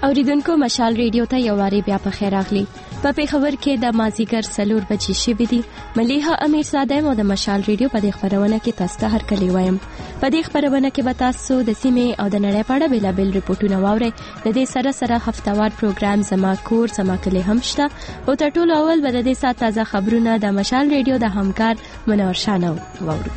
اوریدونکو مشال ریډیو ته یو واری بیا په خیر راغلی. په پیښور کې د مازیګر 4 بجې شوې دي. ملیحه امیر صادم او د مشال ریډیو په دې خبرونه کې تاسو ته هرکلی وایم. په دې خبرونه کې به تاسو د سیمې او د نړۍ په اړه بیلابل ریپورتونه واورئ. د دې سره هفتوار پروګرام زما کور زما کلی هم شته. او تر ټولو اول به د دې سات تازه خبرونه د مشال ریډیو د همکار منور شانو واورو.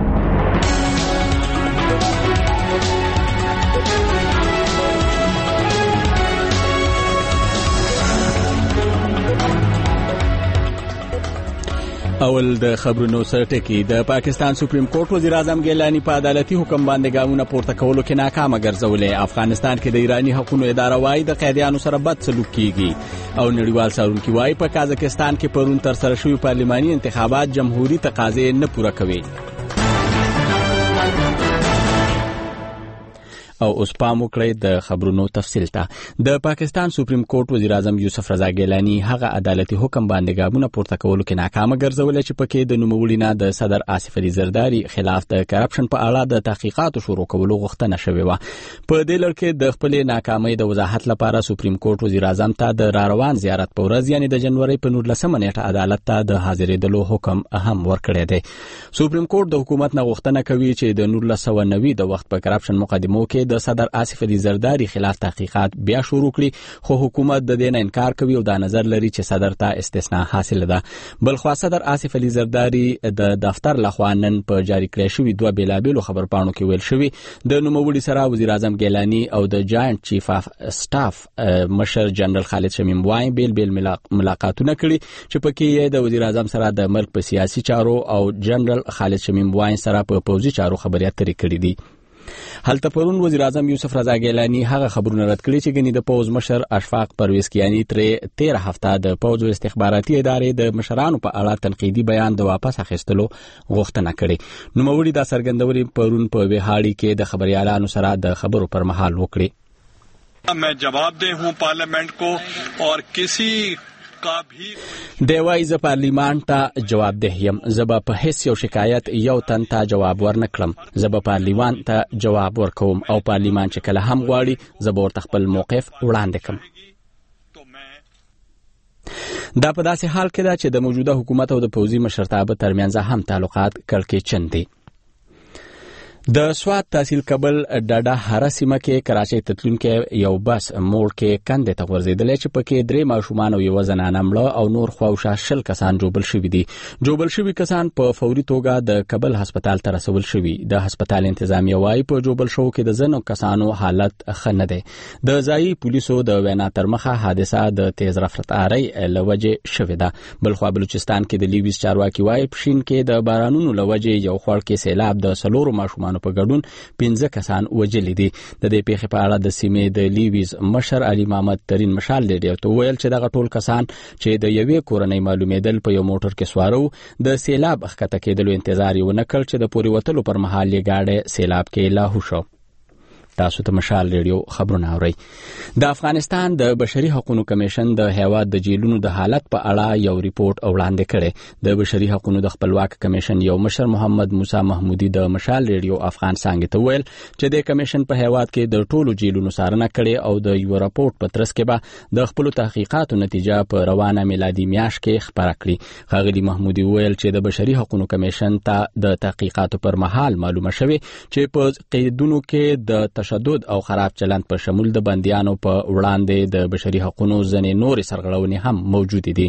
اول د خبرونو سره ټکی. د پاکستان سپریم کورټ وزیر اعظم ګیلانی په عدالتي حکم باندې ګامونه پورته کولو کې ناکامه ګرځولې. افغانستان کې د ایرانی حقوقو اداره وايي د قیدیانو سره بد سلوک کیږي او نړیوال څارونکي وايي په قازقستان کې پرون تر سره شوی پارلماني انتخابات جمهوریت تقاضې نه پوره کوي. او اوس پام وکړئ د خبرونو تفصیل ته. د پاکستان سپریم کورټ وزیر اعظم یوسف رضا ګیلانی هغه عدالتي حکم باندې ګامونه پورته کولو کې ناکامه ګرځولې چې پکې د نوموړي نه د صدر آصف علي زرداری خلاف د کرپشن په اړه د تحقیقاتو شروع کولو غوښتنه شوې و. په دې لړ کې د خپل ناکامۍ د وضاحت لپاره سپریم کورټ وزیر اعظم ته د روان زیارت په ورځ یعنی د جنوري په 19 نیټه عدالت ته د حاضرېدلو حکم هم ورکړی دی. سپریم کورټ د حکومت نه غوښتنه کوي چې د 1990 د وخت په کرپشن مقدمو کې د صدر آصف علي زرداری خلاف تحقیقات بیا شروع کړي، خو حکومت د دې نه انکار کوي او دا نظر لري چې صدر ته استثناء حاصل ده. بلخوا صدر آصف علي زرداری د دفتر لخوا نن په جاری کړی شوی دوه بیلابیلو خبرپاڼو کې ویل شوی د نوموړي سره وزیر اعظم ګیلانی او د جاینټ چیف اف سټاف مشر جنرال خالد شمیم وای بیل ملاقاتونه کړي چې پکې یې د وزیر اعظم سره د ملک په سیاسي چارو او جنرال خالد شمیم وای سره په پوځي چارو خبرې اترې کړې دي. هلته پرون وزیر اعظم یوسف رضا ګیلانی هغه خبرونه رد کړي چې ګنې د پوز مشر اشفاق پرویز کیانی تر 13 هفته د پوز استخباراتي ادارې د مشرانو په اړه تنقیدي بیان د واپس اخیستلو غوښتنه کړې. نوموړي دا څرګندوري پرون په ویهاړي کې د خبريالانو سره د خبرو پر مهال وکړي. मैं जवाबदेह हूं पार्लियामेंट को और किसी دیوای ز پارلیمان ته جوابدeh یم. زبا په هیڅ یو شکایت یو تن ته جواب ورنکړم. زبا پارلیمان ته جواب ورکوم او پارلیمان چې کله هم غواړي زبا ورته خپل موقف وړاندې کوم. دا په داسې حال کې ده چې د موجوده حکومت او د پوځي مشرتابه ترمنځ هم تعلقات کړکېچن دي. د سوات تحصیل کابل ډاډا هر سیمه کې کراچۍ تتلونکو یو بس موړ کې کندې ته ورزیدلې چې پکې 3 ماشومان او یو زنانه مړه او نور خواوشا 20 کسان جوړل شوي دي. جوړل شوي کسان په فوري توګه د کابل هسپتال ته رسول شوي. د هسپتال انتظامیه وايي په جوړل شو کې د زنو کسانو حالت ښه نه دی. د ځایي پولیسو د وینا تر مخه حادثه د تیز رفتارۍ لوجه شوې ده. بلخوا بلوچستان کې د لیویز چارواکي وايي پښین کې د بارانونو لوجه یو خړ کې سیلاب د سلورو ماشومان په ګډون 15 کسان وجلې دي. د دې پیښې په اړه د سیمې د لیویز مشر علي محمد ترين مشال ریډیو ته ویل چې دغه ټول کسان چې د یوې کورنۍ معلومېدل په یو موټر کې سوارو د سیلاب ښکته کېدلو انتظار یې ونه کړ چې د پوري وتلو پر مهال یې گاډي سیلاب کې لاهو شو. تاسو ته مشال ریډیو خبرونه اورئ. د افغانستان د بشري حقوقو کمیشن د هیواد د جیلونو د حالت په اړه یو ریپورت وړاندې کړي. د بشري حقوقو د خپلواک کمیشن یو مشر محمد موسی محمودي د مشال ریډیو افغان څنګه ته ویل چې د کمیشن په هیواد کې د ټولو جیلونو څارنه کړي او د یو راپورټ په ترڅ کې به د خپل تحقیقاتو نتیجه په روانه میلادي میاشت کې خبره کړي. ښاغلي محمودي ویل چې د بشري حقوقو کمیشن ته د تحقیقاتو پر مهال معلومه شوه چې په قیدونو کې د تشدد او خراب چلند په شمول د بنديانو په وړاندې د بشري حقوقو ځنې نورې سرغړونې هم موجود دي.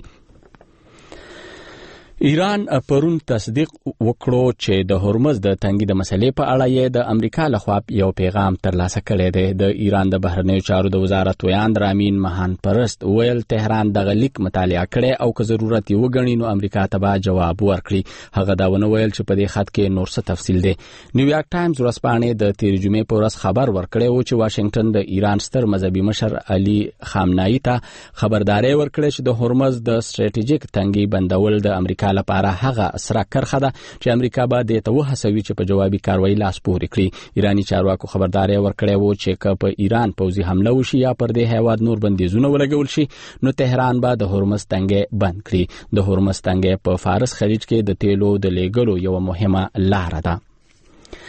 ایران پرون تصدیق وکړو چې د هرمز د تنګي د مسلې په اړه یې د امریکا لخوا یو پیغام ترلاسه کړی دی. د ایران د بهرنیو چارو د وزارت ویاند رامین مهان پرست ویل تهران دغه لیک مطالعه کړي او که ضرورت یې وګڼي نو امریکا ته به جواب ورکړي. هغه دا ونه ویل چې په دې خط کې نور څه تفصیل دی. نیویارک ټایمز ورځپاڼې د 13 جمعې په ورځ خبر ورکړی و چې واشنگټن د ایران ستر مذهبي مشر علي خامنه‌ای ته خبرداري ورکړه چې د هرمز د استراتیژیک تنګي بندول د امریکا لپاره هغه سره کرخه ده چې امریکا به د ته وهڅوي چې په جوابي کاروایی لاس پورې کړي. ایرانی چارواکو خبرداري ورکړې و چې که په ایران پوځي حمله وشي یا پر دې هیواد نور بندیزونه ولګول شي نو تهران به د هرمز تنګي بند کړي. د هرمز تنګي په فارس خلیج کې د تیلو د لیږلو یو مهمه لار ده.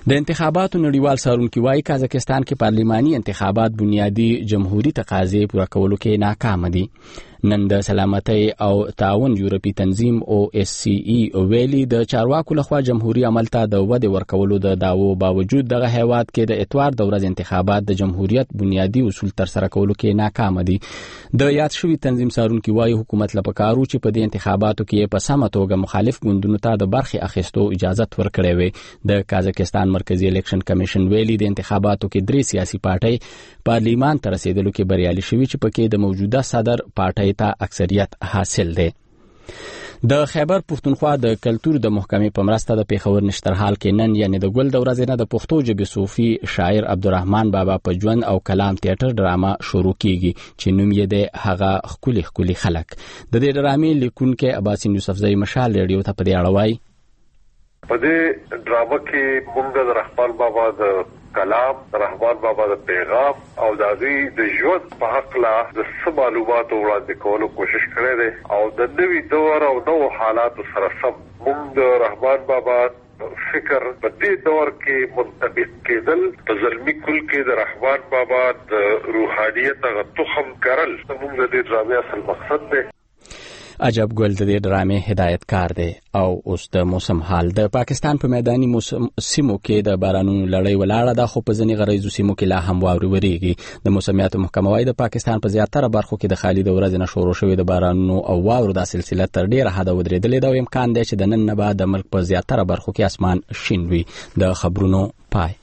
د انتخاباتو نړیوال څارونکي وايي قازقستان کې پارلماني انتخابات بنیادی جمهوریت تقاضې پوره کولو کې ناکام دي. نن د سلامتۍ او تعاون یورپی تنظیم OSCE ویلي د چارواکو لخوا جمهوریت عمل ته د ودې ورکولو د داوو باوجود دغه هیواد کې د اتوار د ورځې انتخابات د جمهوریت بنیادی اصول تر سره کولو کې ناکام دي. د یاد شوی تنظیم څارونکي وايي حکومت له پکارو چې په دې انتخاباتو کې په سمه توګه مخالف ګوندونو ته د برخې اخیستو اجازه ورکړې وي. د قازقستان مرکزی الیکشن کمیشن ویلي د انتخاباتو کې 3 سیاسي پارټۍ پارلیمان ته رسیدلو کې بریالي شوي چې پکې د موجوده صدر پارټۍ ته اکثریت حاصل دی. د خیبر پښتونخوا د کلتور د محکمې په مرسته د پیښور نشترحال کې نن یعنی د ګل د ورځې نه د پښتو ژبې صوفي شاعر عبدالرحمن بابا په ژوند او کلام تیاتر ډرامه شروع کیږي چې نوم یې د هغه خولي خلک. د دې ډرامې لیکونکی عباسین یوسفزئی مشال ریډیو ته په دې اړه وایي په دې ډرامه کې موږ د رحمان بابا د کلام، رحمان بابا د پیغام او د دې د ژوند په حق لا د معلوماتو وړاندې کولو کوشش کړی دی او د نوي دور او نو حالاتو سره سم موږ د رحمان بابا فکر په دې دور کې منطبق کېدل په زلمی کل کې د رحمان بابا د روحانیت غو تخم کرل موږ د دې ډرامې اصل مقصد دی. عجب ګل د دې ډرامې هدایتکار دی. او اوس د موسم حال. د پاکستان په میداني سیمو کې د بارانونو لړۍ ولاړه ده خو په ځینې غریزو سیمو کې لا هم واورې ورېږي. د موسمیاتو محکمه وايي د پاکستان په زیاتره برخو کې د خالي د ورځې نه شروع شوې د بارانونو او واورو د سلسله تر ډیره حده ودرېدلې ده او امکان دی چې د نن نه بعد د ملک په زیاتره برخو کې اسمان شین وي. د خبرونو پای.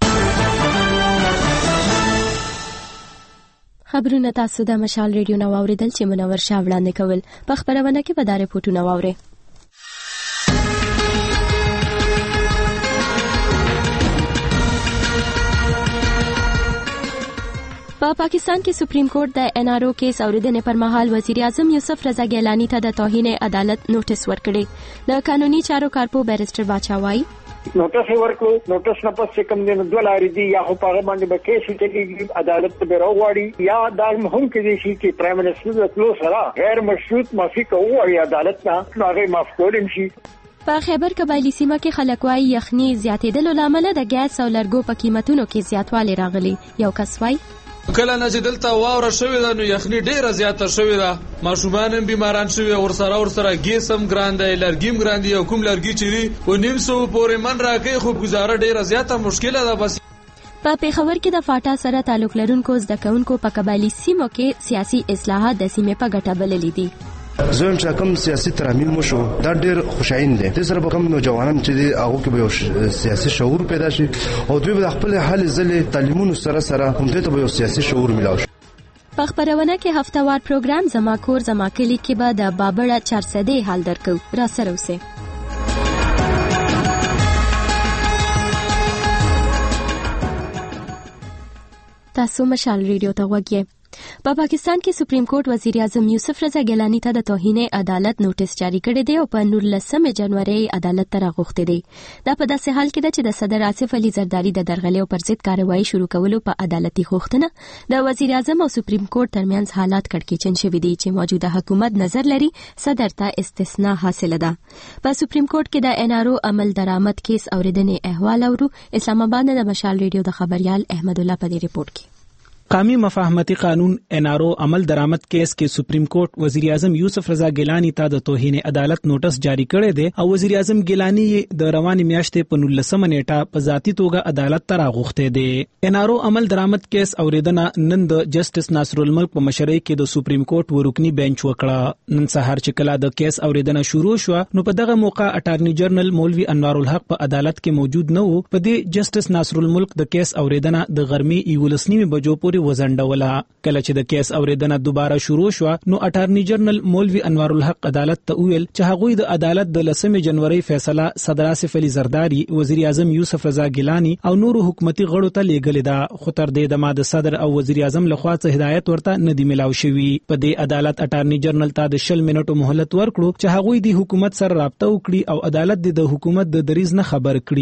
خبرونه تاسو د مشال ریډیو نو اوریدل چې منور شاه وړاندې کول. په خبرونه کې به د ریپورتونو واوري. په پاکستان کې سپریم کورټ د NRO کیس اوریدنې پر مهال وزیر اعظم یوسف رضا ګیلانی ته د توهین عدالت نوټس ورکړی. د قانوني چارو کارپو بیرسټر باچا وایي نوټس ورکړو. نوټس نه پس کوم دین دوه لارې دي یا خو په باندې به کیس چلیږي عدالت ته راوړي یا دا هم کې شي چې پرایم منسٹر د کلو سره غیر مشروط معافي کوي او عدالت نه هغه معاف کولم شي. په خیبر قبایلی سیمه کې خلک وايي یخني زیاتېدلو لامل د ګاز او لرګو په قیمتونو کې زیاتوالی راغلی. یو کس وايي کله نه چې دلته واوره شوې ده نو یخني ډیره زیاته شوې ده. ماشومان هم بیماران شوي او ورسره ګیس هم ګران دی، لرګي هم ګران دي او کوم لرګي چې په 900 پورې من راکې خو گزاره ډیره زیاته مشکله ده. بس په پیښور کې د فاټا سره تعلق لرونکو زده کوونکو په قبایلی سیمو کې سیاسي اصلاحات د سیمې په ګټه بللې دي. زم چې کوم سیاسي ترامیم مشو دا ډېر خوشاین دي. د سره کوم نوجوانان چې دی هغه کې به سیاسي شعور پیدا شي او دوی به خپل حل ځلې تعلیمونو سره هم دې ته به سیاسي شعور ملاوي. په خبرونه کې هفتهوار پروګرام زما کور زما کلی کې به د بابړه 400 حال درکو. را سره اوسه. تاسو مشال ریډیو ته وګورئ. په پاکستان کې سپریم کورټ وزیر اعظم یوسف رضا ګیلانی ته د توهین عدالت نوټس جاری کړی دی او په 19 جنوري عدالت ته راغوښتي دی. دا په داسې حال کې ده چې د صدر آصف علي زرداری د درغلۍ پر ضد کاروایی شروع کولو په عدالتي غوښتنه د وزیر اعظم او سپریم کورټ ترمنځ حالات کړکېچن شوي دي چې موجوده حکومت نظر لري صدر ته استثناء حاصله ده. په سپریم کورټ کې د NRO عمل درآمد کیس اوریدنې احوال اورو. اسلام آباد نه د مشال ریډیو د خبريال احمد الله په دې ریپورت کې. قومی مفاهمتی قانون NRO عمل درآمد کیس کې سپریم کورټ وزیر اعظم یوسف رضا ګیلانی ته د توهین عدالت نوټس جاری کړی دی او وزیر اعظم ګیلانی د روانې میاشتې په 19 نیټه په ذاتی توګه عدالت ته راغوښتي دی. NRO عمل درآمد کیس اوریدنه نن د جسټس ناصر الملک په مشرۍ کې د سپریم کورټ ورکنی بنچ وکړه. نن سهار چې کله د کیس اوریدنه شروع شو نو په دغه موقع اټارنی جنرال مولوی انوار الحق په عدالت کې موجود نه وو. په دې جسټس ناصر الملک د کیس اوریدنه د غرمې 11 بجو پورې وزنډوله. کله چې د کیس اوریدنه دوباره شروع شو نو اټارنی جنرال مولوی انوار الحق عدالت ته ویل چې هغوی د عدالت د 10 جنوري فیصله صدر آصف علي زرداری، وزیر اعظم یوسف رضا ګیلانی او نورو حکومتي غړو ته لیږلې ده خو تر دې دمه د صدر او وزیر اعظم لخوا څخه هدایت ورته نه دی ملاو شوی. په دې عدالت اټارنی جنرال ته د 20 منټو مهلت ورکړو چې هغوی د حکومت سره رابطه وکړي او عدالت د حکومت د دریز نه خبر کړي.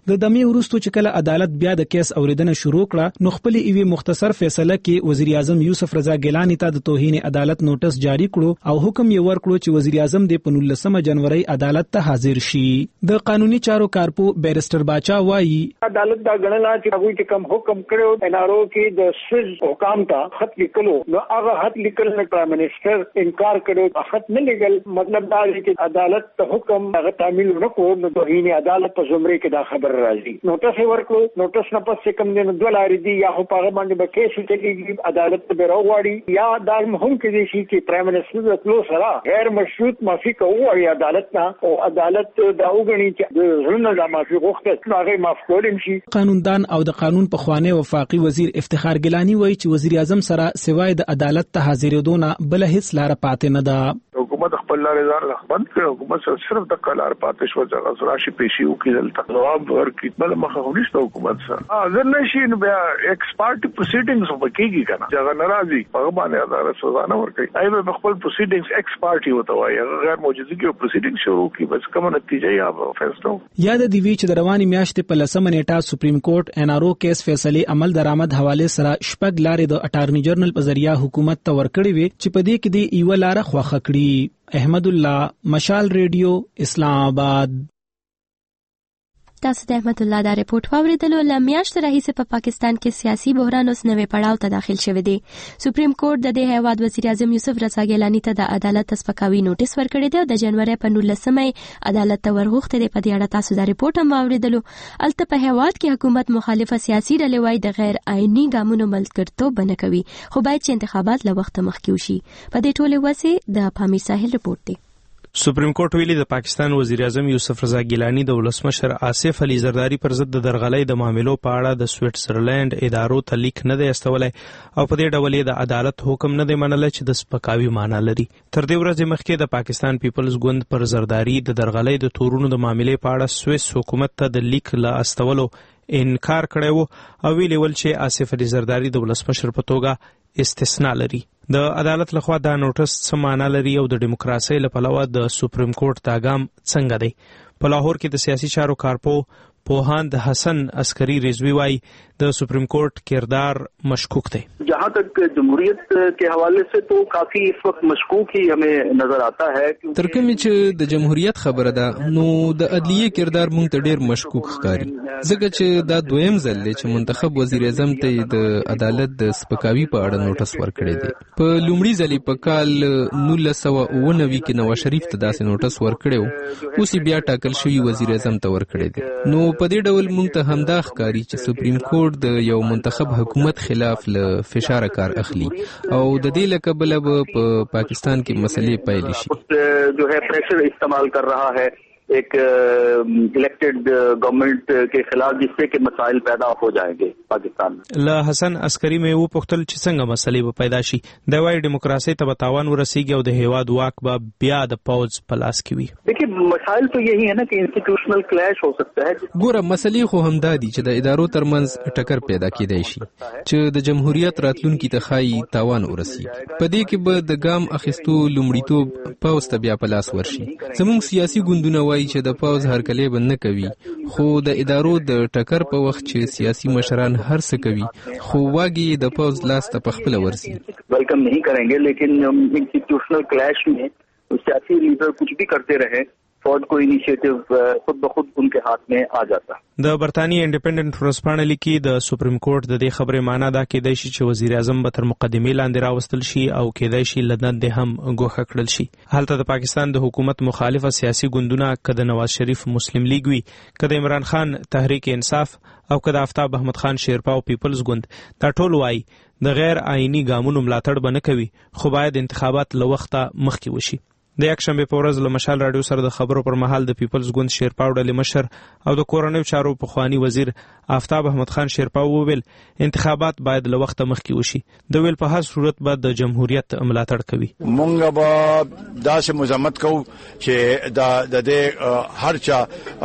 د دمې وروسته چې کله عدالت بیا د کیس اوریدنه شروع کړه نو خپل ایوي مختصر فیصله کې وزیر اعظم یوسف رضا ګیلانی ته د توهین عدالت نوټس جاری کړو او حکم یې ورکړو چې وزیر اعظم د 15 جنوري عدالت ته حاضر شي. د قانوني چارو کارپو بیرسټر باچا وایي عدالت دا غنلا چې هغه چې کوم حکم کړو انارو کې د سوز حکام ته خط لیکلو نو هغه خط لیکل نه پرایم منسٹر انکار کړو خط نه لګل مطلب دا دی چې عدالت ته حکم هغه تعمیل نکړو نو توهین عدالت په زمره کې دا خبر راځي. نوټس ورکړو نوټس نه پس کوم دین دوه لارې دي یا په هغه باندې به کیس چلیږي عدالت ته راوړي یا دا هم کې شي چې پرایم منسٹر د کلو سره غیر مشروط معافي کوي عدالت نه او عدالت دا وګڼي چې د ظلم د معافي غوښتنه هغه معاف کولم شي. قانوندان او د قانون په خوانه وفاقي وزیر افتخار ګیلانی وایي چې وزیر اعظم سره سوای د عدالت ته حاضرېدونه بل هیڅ لار پاتې نه ده. حکومت خپل لارې ځان خپل کړ حکومت صرف د قلار پاتې شو چې راشي پیشي وکړل ته جواب ورکړي بل مخه ونیسته حکومت سره ځل نشي نو بیا ایکسپارټ پروسیډینګز وکړي کنه چې ناراضي هغه باندې عدالت سزا نه ورکړي ایبه خپل پروسیډینګز ایکسپارټ وته وایي غیر موجودګي پروسیډینګ شروع کی بس کومه نتیجه یا فیصله یاد دی وی چې د رواني میاشتې په 10 نیټه سپریم کورټ انارو کیس فیصله عمل درآمد حواله سره شپږ لارې د اټارنی جنرال په ذریعہ حکومت ته ورکړي وي چې په دې کې دی ایو لار خوخه کړی. احمد الله مشال ریډیو اسلام آباد. تاسو د احمد الله دا ریپورت واوریدلو. لمیاشت راهیسه په پاکستان کې سیاسي بحران اوس نوې پړاو ته داخل شوی دی. سپریم کورټ د دې هیواد وزیر اعظم یوسف رضا ګیلانی ته د عدالت سپکاوي نوټیس ورکړی دی. د جنوري په 19 عدالت ته ورغوښته دی. په دې اړه تاسو دا ریپورت هم واوریدلو. الته په هیواد کې حکومت مخالفه سیاسي ډلې وايي د غیر آئینی ګامونو ملګرتوب نه کوي خو باید چې انتخابات له وخت مخکې وشي. په دې ټوله وسه د پامیر ساحل ریپورت دی. سپریم کورټ ویلي د پاکستان وزیر اعظم یوسف رضا ګیلانی د ولسمشر آصف علي زرداری پر ضد د درغلۍ د معاملو په اړه د سویټزرلند ادارو ته لیک نه دی استولی او په دې ډول د عدالت حکم نه دی منلی چې د سپکاوي معنا لري. تر دې ورځې مخکې د پاکستان پیپلز ګوند پر زرداری د درغلۍ د تورونو د معاملې په اړه سویس حکومت ته د لیک له استولو انکار کړی و او ویلي ول چې آصف علي زرداری د ولسمشر په توګه استثناء لري. د عدالت لخوا دا نوټس څه معنا لري او د دیموکراسۍ له پلوه د سپریم کورټ دا ګام څنګه دی؟ په لاهور کې د سیاسي چارو کارپو پوهاند حسن عسکری رضوی وايي د سپریم کورٹ کردار مشکوک تھے. جہاں تک جمہوریت کے حوالے سے تو کافی اس وقت مشکوک ہی ہمیں نظر آتا ہے. ترکمه چې د جمهوریت خبره ده نو د عدلیه کردار مونږ ته ډیر مشکوک ښکاري ځکه چې دا دویم ځل دی چې منتخب وزیر اعظم ته د عدالت د سپکاوي په اړه نوټس ورکړی دی. په لومړي ځل په کال 1999 کې نواز شریف ته داسې نوټس ورکړیو اوس بیا ټاکل شوی وزیر اعظم ته ورکړی دی. نو په دې ډول مونږ ته همدا ښکاري چې سپریم کورټ د یو منتخب حکومت خلاف له فشار کار اخلي او د دې لکبله په پاکستان کې مسلې پیل شي جو ہے پریشر استعمال کر رہا ہے ایک الیکٹڈ گورنمنٹ کے خلاف جس سے کہ مسائل پیدا ہو جائیں گے پاکستان میں. له حسن عسکری مې وپوښتل چې څنګه مسلې به پیدا شي. د وايي دیموکراسي ته به تاوان ورسیږي او د هیواد واک به بیا د پوز په لاس کې وي. دیکھیے مسائل تو یہی ہے نا کہ انسٹیټیوشنل کلیش ہو سکتا ہے. ګوره مسلې خو همدا دي چې د ادارو ترمنځ ټکر پیدا کېدای شي چې د جمهوریت راتلونکي ته خایي تاوان ورسیږي. په دې کې به د ګام اخیستو لومړیتوب پوز ته بیا په لاس ورشي. زموږ سیاسي ګوندونه چې د پوز هرکلې بند نه کوي خو د ادارو د ټکر په وخت چې سیاسي مشران هر څه کوي خو واګي د پوز لاس ته پخپله ورسي. ویلکم نہیں کریں گے لیکن انسٹیٹیوشنل کلیش میں سیاسی لیڈر کچھ بھی کرتے رہے فوج کو انیشیټیو خود بخود ان کے ہاتھ میں آ جاتا. د برتانیې انډیپندنت ورځپاڼه لیکي د سپریم کورټ د دې خبرې معنا دا کېدای شي چې وزیر اعظم به تر مقدمې لاندې راوستل شي او کېدای شي له دندې هم ګوښه کړل شي. هلته د پاکستان د حکومت مخالفه سیاسي ګوندونه که د نواز شریف مسلم لیگ وي که د عمران خان تحریک انصاف او که د آفتاب احمد خان شیرپا او پیپلز ګوند دا ټول وایي د غیر آئینی ګامونو ملاتړ به نه کوي خو باید انتخابات له وخته مخکې وشي. د یکشنبه په ورځ له مشال راډیو سره د خبرو پر مهال د پیپلز ګوند شیرپا ډلې مشر او د کورنیو چارو پخوانی وزیر آفتاب احمد خان شیرپا وویل انتخابات باید له وخته مخکې وشي. د ویل په هر صورت به د جمهوریت ملاتړ کوي. مونږ به داسې مزاحمت کوو چې د دې هر چا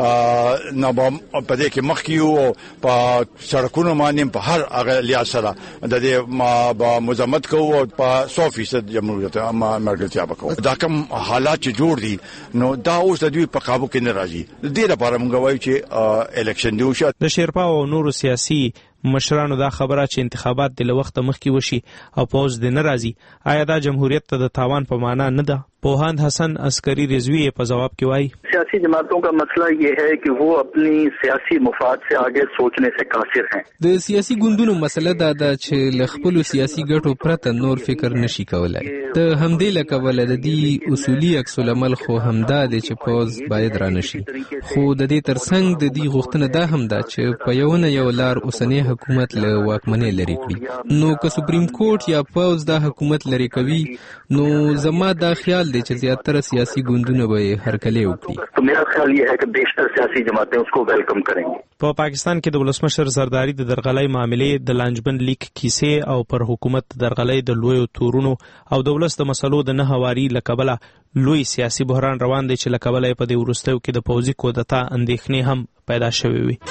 نه په دې کې مخکې او په سړکونو باندې په هر هغه لحاظ سره د دې ما به مزاحمت کوو او په 100% جمهوریت مرګتیا وکړو. دا کوم حالات چې جوړ دي نو دا اوس د دوی په قابو کې نه راځي. د دې لپاره موږ وایو چې الیکشن دی وشي. د شیرپا او نورو سیاسي مشرانو دا خبره چې انتخابات د وخت مخکې وشي او پوز د ناراضي آیا دا جمهوریت ته د تاوان په معنا نه ده؟ پوهاند حسن عسکری رضوی په جواب کې وایي सियासी जमातों का मसला ये है कि वो अपनी सियासी मफाद से आगे सोचने से कासिर हैं. د سیاسي ګوندونو مسله دا ده چې ل خپل سیاسي ګټو پرته نور فکر نشي کولای. د همدې لکه د دې اصولي عکس العمل خو همدا دی چې پوز باید را نشي. خو د دې ترڅنګ د دې غوښتنه دا هم ده چې په یو لار اوسنی حکومت له واکمنۍ لري کړي. نو که سپریم کورټ یا پوز دا حکومت لري کوي نو زما دا خیال دی چې زیاتره سیاسي ګوندونه به هرکلی وکړي. तो मेरा ख्याल ये है कि बेशतर सियासी जमातें उसको वेलकम करेंगी. په پاکستان کې د ولسمشر زرداری د درغلۍ معاملې د لانجمن لیک کیسې او پر حکومت درغلۍ د لوی تورونو او د ولس د مسلو د نه هواري لکبله لوی سیاسي بحران روان دی چې لکبله په دې ورستیو کې د پوځي کودتا اندېښنې هم پیدا شوې وي.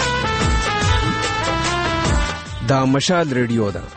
دا مشال ریډیو ده.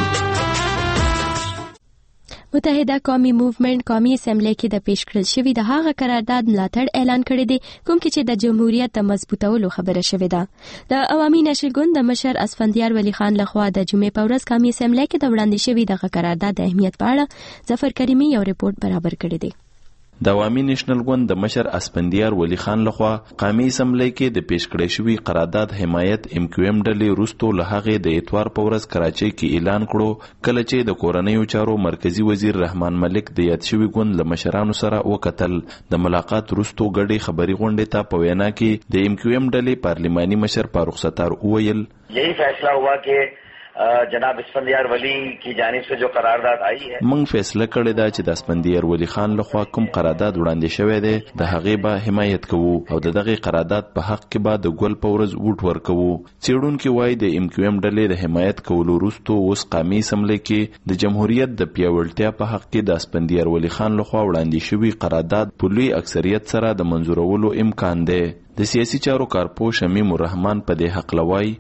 متحده قومي موومېنټ قومي اسمبلی کې د پیش کړل شوی د هغه قرارداد ملاتړ اعلان کړی دی کوم چې د جمهوریت د مضبوطولو خبره شوې ده. د عوامي نشل ګوند د مشر اسفندیار ولی خان لخوا د جمعې په ورځ قومي اسمبلی کې د وړاندې شوی د قرارداد د اهمیت په اړه ظفر کریمي یو ریپورت برابر کړی دی. د عوامي نېشنل ګوند د مشر اسفندیار ولی خان لخوا قومي اسمبلی کې د پیش کړی شوی قرارداد حمایت MQM ډلې وروسته له هغې د اتوار په ورځ کراچۍ کې اعلان کړو کله چې د کورنیو چارو مرکزی وزیر رحمان ملک د یاد شوی ګوند له مشرانو سره وکتل. د ملاقات وروسته ګډې خبري غونډې ته په وینا کې د MQM ډلې پارلماني مشر فاروق ستار وویل یہی فیصلہ ہوا کہ جناب اسفندیار ولی کی جانب سے جو قرارداد آئی ہے موږ فیصله کړې ده چې د اسفندیار ولی خان لخوا کوم قرارداد وړاندې شوی دی د هغې به حمایت کوو او د دغه قرارداد په حق کې به د ګل په ورځ ووټ ورکوو. څېړونکي وایي د MQM ډلې د حمایت کولو وروسته اوس قومي اسمبلی کې د جمهوریت د پیاوړتیا په حق کې د اسفندیار ولی خان لخوا وړاندې شوی قرارداد په لوی اکثریت سره د منظورولو امکان دی. د سیاسي چارو کارپو شمیم الرحمن په دې حق لوي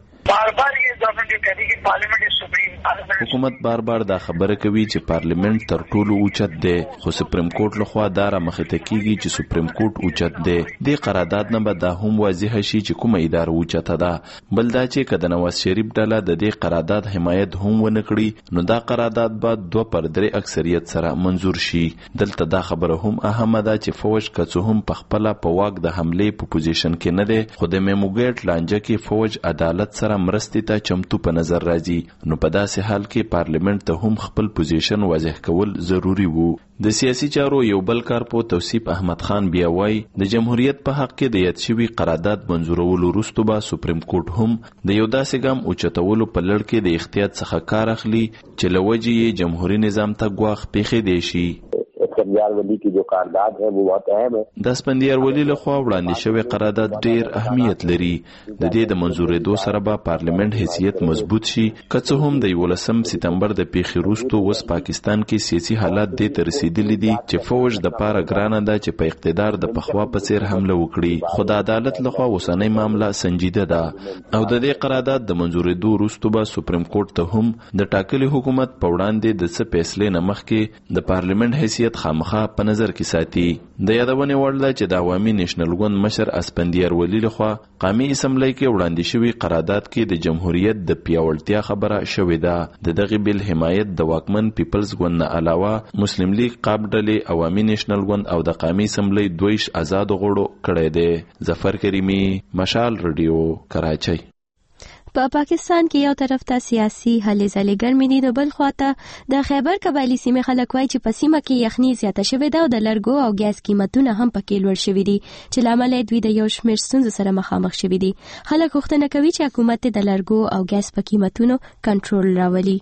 حکومت بار بار دا خبره کوي چې پارلیمنت تر ټولو اوچت دی خو سپریم کورټ لخوا دا را مخته کیږي چې سپریم کورټ اوچت دی. د قرارداد نه به دا هم واضح شي چې کومه اداره اوچته ده. بل دا چې کله نواز شریف ډله د دې قرارداد حمایت هم ونه کړي نو دا قرارداد به 2/3 اکثریت سره منظور شي. دلته دا خبره هم اهمه ده چې فوج کڅو هم په خپل په واک د حمله په پوزیشن کې نه دی خو د میموګیټ لانجه کې فوج عدالت سره مرستې ته چمتو په نظر راځي. نو په داسې حال کې پارلیمنت ته هم خپل پوزیشن واضح کول ضروری وو. د سیاسي چارو یو بل کارپو توصیف احمد خان بیا وایي د جمهوریت په حق کې د یاد شوی قرارداد منظورولو وروسته به سپریم کورټ هم د یو داسې ګام اوچتولو په لړ کې د احتیاط څخه کار اخلي چې له وجې جمهوریت نظام ته ګواښ پیښې دی شي. اسفندیار ولی کی جو قرارداد ہے وہ بہت اہم ہے. د اسفندیار ولی لخوا وړاندې شوی قرارداد ډیر اهمیت لري. د دې د منظورېدو سره به پارلیمنت حیثیت مضبوط شي. که څه هم د 11 سپتمبر د پیښې وروسته اوس پاکستان کې سیاسي حالات دې ته رسیدلي دي چې فوج د پاره ګرانه ده چې په اقتدار د پخوا په څیر حمله وکړي. خو د عدالت لخوا اوسنۍ معامله سنجیده ده او د دې قرارداد د منظورېدو وروسته به سپریم کورټ ته هم د ټاکلي حکومت په وړاندې د څه فیصلې نه مخکې د پارلیمنت حیثیت خامخا په نظر کې ساتي. د یادونې وړ ده چې د عوامي نېشنل ګوند مشر اسفندیار ولی لخوا قومي اسمبلی کې وړاندې شوی قرارداد کې د جمهوریت د پیاوړتیا خبره شوې ده. د دغه بل حمایت د واکمن پیپلز ګوند نه علاوه مسلم لیگ قاب ډلې عوامي نېشنل ګوند او د قومي اسمبلی 2 آزاد غړو کړی دی. ظفر کریمي مشال ریډیو کراچۍ. په پاکستان کې یو طرف ته سیاسي هلې ځلې ګرمې دي د بل خواته د خیبر قبایلي سیمې خلک وایي چې په سیمه کې یخني زیاته شوې ده او د لرګو او ګیس قیمتونه هم پکې لوړ شوي دي چې له امله دوی د یو شمېر ستونزو سره مخامخ شوي دي. خلک غوښتنه کوي چې حکومت د لرګو او ګیس په قیمتونو کنټرول راولي.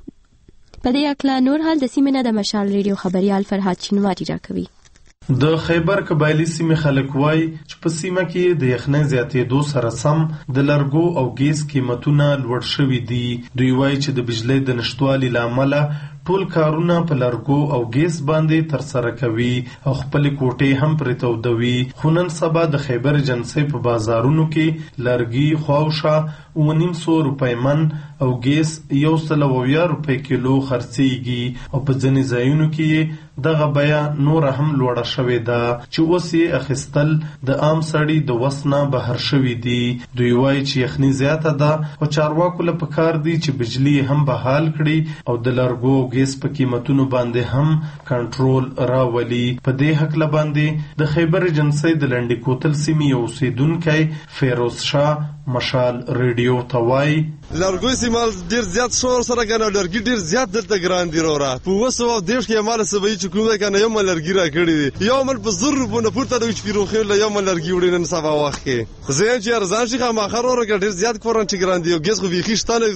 په دې اړه نور حال د سیمې نه د مشال ریډیو خبريال فرهاد چینواری راکوي. د خیبر قبایلی سیمې خلک وایي چې په سیمه کې د یخنۍ زیاتېدو سره سم د لرګو او ګیس قیمتونه لوړ شوي دي. دوی وایي چې د بجلۍ د نشتوالي له امله ټول کارونه په لرګو او ګیس باندې ترسره کوي او خپل کوټې هم پرې تودوي. خو نن سبا د خیبر ایجنسۍ په بازارونو کې لرګي خواوشا 900 روپۍ من او ګیس 120 روپۍ کیلو خرڅېږي او په ځینې ځایونو کې دغه بیا نور هم لوړه شوې ده چې اوس یې اخیستل د عام سړي د وس نه بهر شوي دي. دوی وایي چې یخني زیاته ده او چارواکو له پکار دي چې بجلی هم بحال کړي او د لرګو او ګیس په قیمتونو باندې هم کنټرول راولي. په دې هکله باندې د خیبر ایجنسۍ د لنډي کوتل سیمې یو اوسیدونکی فیروز شاه مشال ریډیو ته وایي لرګو استعمال ډیر زیات شور سره کنه لرګي ډیر زیات دلته ګران دي وروره په وسو دیش کې مال سبي چې کوم کنه یو مال لرګي را کړی یو مال په زر په پورته د وچ پیروخه له یو مال لرګي وړي نن سبا وخت کې زه چې ارزان شي خامخا وروره ډیر زیات کورن چې ګران دي او ګیس خو وی خشتانه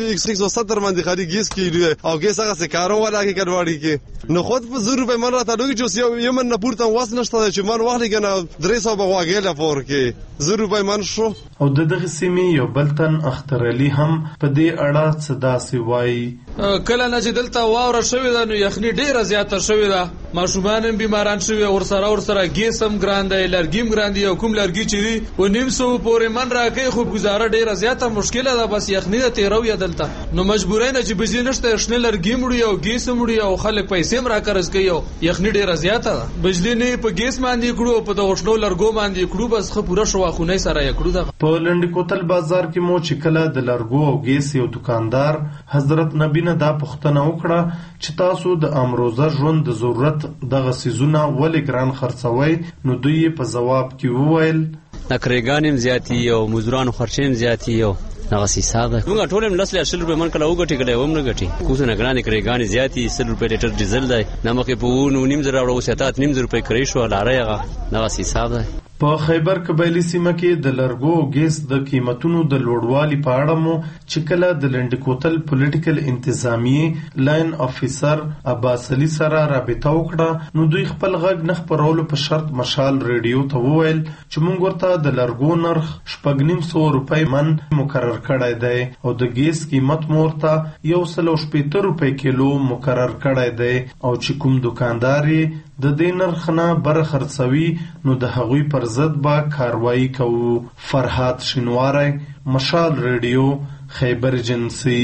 170 باندې خالي ګیس کې او ګیس هغه څه کارو ولا کې کډواړي کې نو خود په زر په مال راته دوی چې یو من پورته واس نشته چې مان وخت کنه 300 بغواګه لپاره کې زر په من شو او دغه سیمې یو بلتن اختر علي هم په دې اړه څه داسې وایي کله نه چې دلته واوره شوې ده نو یخني ډیره زیاته شوې ده ماشومان هم بیماران شوي ورسره ګیس هم ګران دی لرګي هم ګران دي او کوم لرګي چې و 900 پورې من راکې خو گزاره ډیره زیاته مشکله ده بس یخني د تیرو یا دلته نو مجبورای نه چې بجلی نشته شنه لرګي مړي او ګیس مړي او خلک پیسې هم راکرز کوي او یخني ډیره زیاته ده بجلی نه په ګیس باندې کړو په د غشنو لرګو باندې کړو بس خو پوره شو خونه سره یې کړو ده په لنډ کوتل بازار کې مو چې کله د لرګو او ګیس یو دکاندار حضرت نبی نه دا پوښتنه وکړه چې تاسو د امروزه ژوند د ضرورت دغه سيزونه ولې ګران خرڅوي نو دوی په جواب کې وویل نکریګانم زیاتی او مزدورانو خرچیم زیاتی او هغه سیساده موږ ټول هم لسله 100 روپے من کله وګټي کله ومن غټي کوڅه نه ګران کریګان زیاتی 100 روپے لیټر ډیزل دی نمکه په 9.5 زره او 7.5 روپے کړی شو لاره هغه سیساده په خیبر قبایلی سیمه کې د لرګو او ګیس د قیمتونو د لوړوالي په اړه مو چې کله د لنډ کوتل پولیټیکل انتظامی لاین افیسر عباس علي سره رابطه وکړه نو دوی خپل غږ نه خپرولو په شرط مشال ریډیو ته وویل چې موږ ورته د لرګو نرخ 950 روپۍ من مقرر کړی دی او د ګیس قیمت مو ورته 160 روپۍ کیلو مقرر کړی دی او چې کوم دکاندار د دې نرخ نه بر خرڅوي نو د هغوی پر ضد به کاروایی کوو. فرهاد شینواری مشال ریډیو خیبر ایجنسي.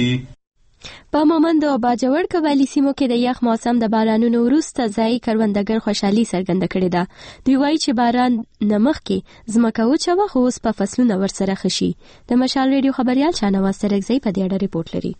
په مومند او باجوړ قبایلی سیمو کې د یخ موسم د بارانونو وروسته ځای کروندګر خوشحالي څرګنده کړې ده. دوی وایي چې باران نمخ کې ځمکه وچوه خو اوس په فصلونه ورسره خشي. د مشال ریډیو خبريال شاهنواز سرکزی په دې اړه ریپورت لري.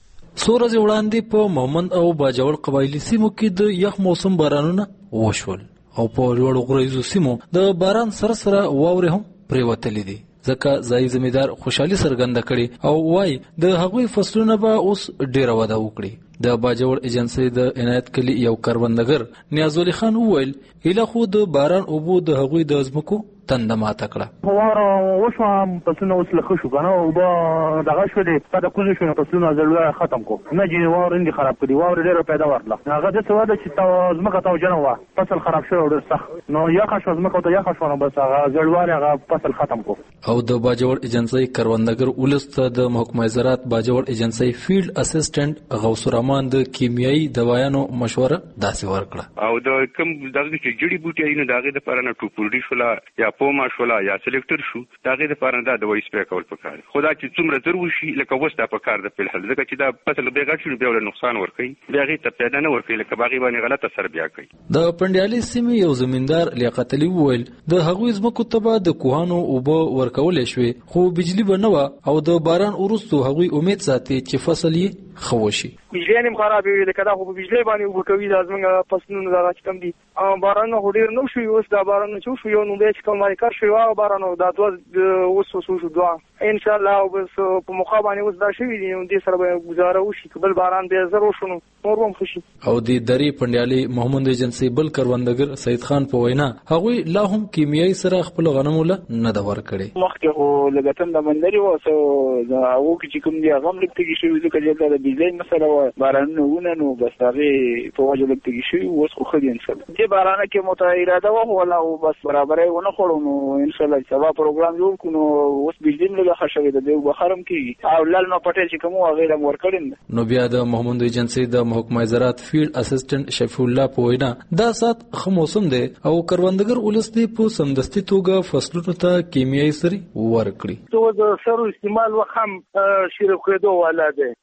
څو ورځې وړاندې په مومند او باجوړ قبایلی سیمو کې د یخ موسم بارانونه وشول او په لوړو غريزو سیمو د باران سره واورې هم پریوتلې دي ځکه ځای زمیدار خوشحالي څرګنده کړي او وايي د هغوی فصلونه به اوس ډیره وده وکړي. د باجوړ ایجنسۍ د عنایت کلی یو کروندګر نیازولي خان وویل اله خو د باران اوبو د هغوی د ځمکو تنده ماته کړه واوره وشوه فصلونه اوس له ښه شو که نه اوبه دغه شولې په د کوزې شو نو فصلونه زړه ختم کړو نه چې واوره یې خراب کړي واوره ډېره پیدا ورتله هغه داسې وه ده چې ځمکه توجه نه وه فصل خراب شوی ډېر سخت نو یخه شوه ځمکه ته یخه شوه نو بس هغه زړوالي هغه فصل ختم کړو. او د باجوړ ایجنسۍ کروندګر ولس ته د محکمه زراعت باجوړ ایجنسۍ فیلډ اسسټنټ غوث الرحمن د کیمیاوي دوايانو مشوره داسې ورکړه او د کوم دغه چې جړی بوټي نه دغه د پرانه ټوپورډي شولا یا پوما شولا یا سلیکټر شو دغه د پرانه د دوايي سپری کول پکار خدا چې څومره ضرور شي لکه وسته پکار د په حل ځکه چې دا فصل به غټ شي به ول نقصان ور کوي دغه ته پیدا نه ور کوي لکه باغی باندې غلط اثر بیا کوي. د پندیالي سیمې یو زمیندار لیاقت علي وویل د هغوی ځمکو ته د کوهانو اوبه ورکول شوې خو بجلی به نه و او د باران وروسته هغوی امید ساتي چې فصل یې خوشي. بجلی هم خرابې وي لکه دا خو بجلی باندې اوبه کوي دا زموږ فصلونه دغه چې کوم دي باران خو ډېر نه شوي اوس دا باران چې شو یو نو بیا چې کوم باندې کار شوي هغه باران دا اوس شو دوه انشاءالله او بس په مخا باندې اوس دا شوي دي نو دې سره به ګزاره وشي که بل باران بیا زر وشو نو نور هم خوشي. او د درې پندیالي محمد ایجنسۍ بل کروندګر سید خان په وینا هغوی لا هم کیمیاوي سره خپل غنمو له نه ده ورکړې مخکې خو لږ تنده منلري وه څه هغو کې چې کوم دي هغه هم لږ تږي شوي ځکه چې د بجلۍ مسله وه بارانونه ونه نو بس هغې په وجه لږ تږي شوي اوس خو ښه دي انشاءالله دې بارانه کې مو ته اراده وه خو والله بس برابری ونه خوړو نو انشاءالله سبا پروګرام جوړ کړو نو اوس بجلي هم لږه ښه شوې ده دی بخار هم کېږي او للمه پټیل چې کوم و هغې له هم ورکړې نو بیا د محمد ایجنسۍ د محکمه زراعت فیلډ اسسټنټ شفیع الله په وینا دا سات ښه موسم دی او کروندګر ولس دی په سمدستي توګه فصلونو ته کیمیاوي سرې ورکړي. د سرو استعمال وخت هم شروع کېدو والا دی نو چې په دې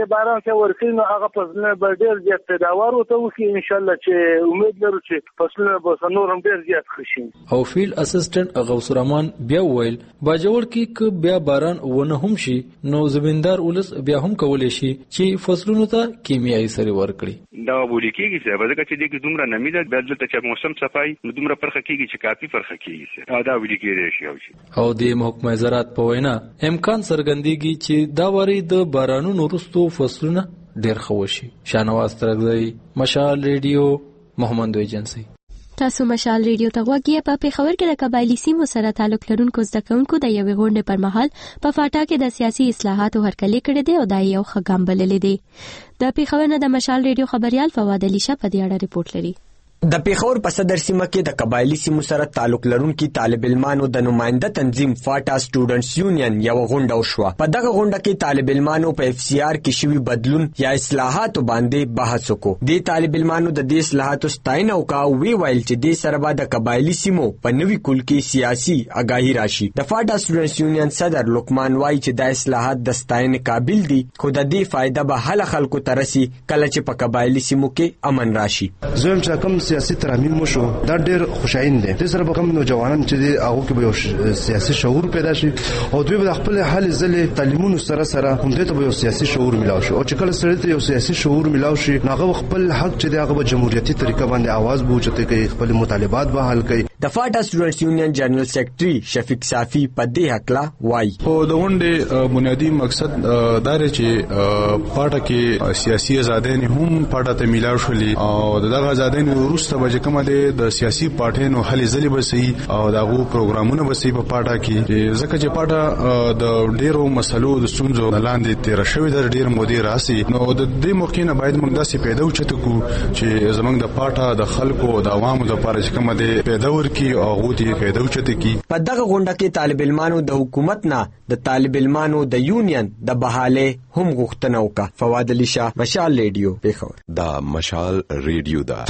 د باران څخه ورکړي نو هغه فصلونه به ډېر زیات پیداوار وته وکړي ان شاء الله چې امید لرو چې فصلونه به نور هم ډېر زیات خشي. او فیلډ اسسټنټ غوث الرحمن بیا وویل باجوړ کې بیا باران ونه هم شي نو زمیندار ولس بیا هم کولای شي چې فصلونو ته کیمیاوي سره ورکړي. دا وړي کېږي چې ځکه چې دغه دومره نمی ده بیا دلته چې موسم صفای نو دومره فرق کېږي چې کافي فرق کېږي دا وړي کېږي. او د محکمه زراعت په وینا امکان څرګندېږي چې دا وری د بارانونو وروسته فصلونه ډېر ښه وشي. شاهنواز ترغزی، مشال ریډیو، محمد ایجنسی. تاسو مشال ریډیو ته غوږی په پیښور کې د قبایلی سیمو سره تعلق لرونکو زده کوونکو د یوې غونډې پر مهال په فاټا کې د سیاسي اصلاحاتو هرکلی کړی دی او دا یو ښه ګام بللی دی. د پیښور نه د مشال ریډیو خبريال فواد علي شاه په دې اړه رپورټ لري. د پیښور په صدر سیمه کې د قبایلی سیمو سره تعلق لرونکي طالب علمانو د نماینده تنظیم فاټا سټوډنټس یونین یو غونډه وشوه. په دغه غونډه کې طالب علمانو په اف سی آر کې شوی بدلون یا اصلاحاتو باندې بحث وکړ. د طالب علمانو د دې اصلاحاتو ستاینه وکړه، وی ویل چې د سره به د قبایلی سیمو په نوي کول کې سیاسي آگاهی راشي. د فاټا سټوډنټس یونین صدر لقمان وایي چې د اصلاحات د ستاینې قابل دي، خو د دې فائدہ به هله خلکو ته رسي کله چې په قبایلی سیمو کې امن راشي. زم چې کوم سیاسي ترامیم مشو دا ډېر خوشاین دي. د سره به کوم نوجوانان چې هغه کې به سیاسي شعور پیدا شي او دوی به خپل حل ځلې تعلیمونو سره هم ته به سیاسي شعور ملاو شي او چې کله سره ته یو سیاسي شعور ملاو شي هغه خپل حق چې هغه به جمهوریتي طریقه باندې आवाज بوچته کوي، خپل مطالبات به حل کوي. د فاټا سټوډنټس یونین جنرال سیکریټري شفیق صافی په دې حق وایي خو د غونډې بنیادی مقصد دا دی چې فاټا کې سیاسي ازادۍ هم فاټا ته ملاو شولې او دغه ازادۍ وروسته به کومه د سیاسي پارټیانو هلې ځلې بسې او دغه پروګرامونه بسې په پاټا کې ځکه چې پاټا د ډیرو مسلو د ستونزو لاندې تیر شوی د ډیر مودې راسي نو د دې موقع نه باید موږ داسې پیدا وچته کو چې زمونږ د پاټا د خلکو او د عوامو لپاره چې کومه د پیدا ورکی او غوتی پیدا وچته کی. په دغه غونډه کې طالب علمانو د حکومت نه د طالب علمانو د یونین د بحاله هم غوښتنه وکړه. فواد علي شاه، مشال ریډیو، پیښور. دا مشال ریډیو دا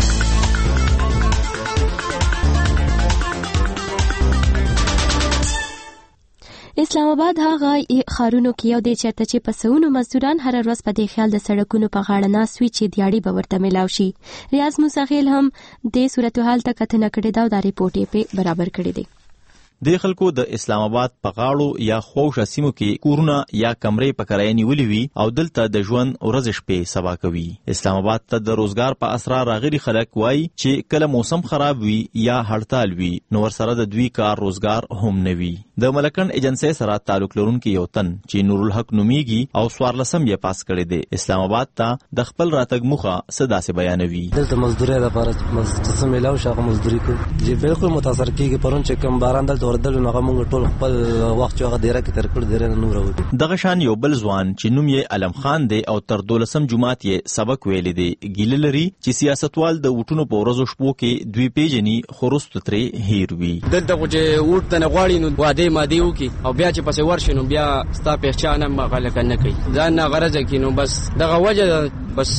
اسلام آباد هغه ښارونو کې یو دی چېرته چې په سونو مزدوران هر ورځ په دې خیال د سړکونو په غاړه ناست وي چې دیاړي به ورته میلاو شي. ریاض موسیخیل هم د صورتحال ته کتنه کړې ده او دا ریپورټ یې په برابر کړی دی. د خلکو د اسلام آباد په غاړو یا خوښه سیمو کې کورونه یا کمرې په کرایه نیولې وي او دلته د ژوند ورځ شپې سبا کوي. اسلام آباد ته د روزګار په اسرار راغلي خلک وایي چې کله موسم خراب وي یا هړتال وي نو ورسره د دوی کار روزګار هم نه وي. د ملکن ایجنسی سره تعلق لرونکي یو تن چې نور الحق نومیږي او 14 یې پاس کړی دی اسلام آباد ته د خپل راتګ مخه صدا سي بیانوي. دلته مزدوري لپاره مستثمر ملاو شغه مزدوري کوي چې بالکل متاثر کیږي پرون چې کوم باران دلته وردل نو موږ ټول خپل وخت چې هغه ډیره کې تر کړ ډیره نور وو. دغه شان یو بل ځوان چې نوم یې علم خان دی او تر 12 جمعات یې سبق ویلي دی ګیله لري چې سیاستوال د وټونو په ورځو شپو کې دوی پیژني خورست ترې هیر وي. دلته چې وټ ته غواړي نو واده ماده وکي او بیا چې پسې ورشي نو بیا ستا پہچان هم غلط نه کوي ځان نه غرض کوي نو بس دغه وجه بس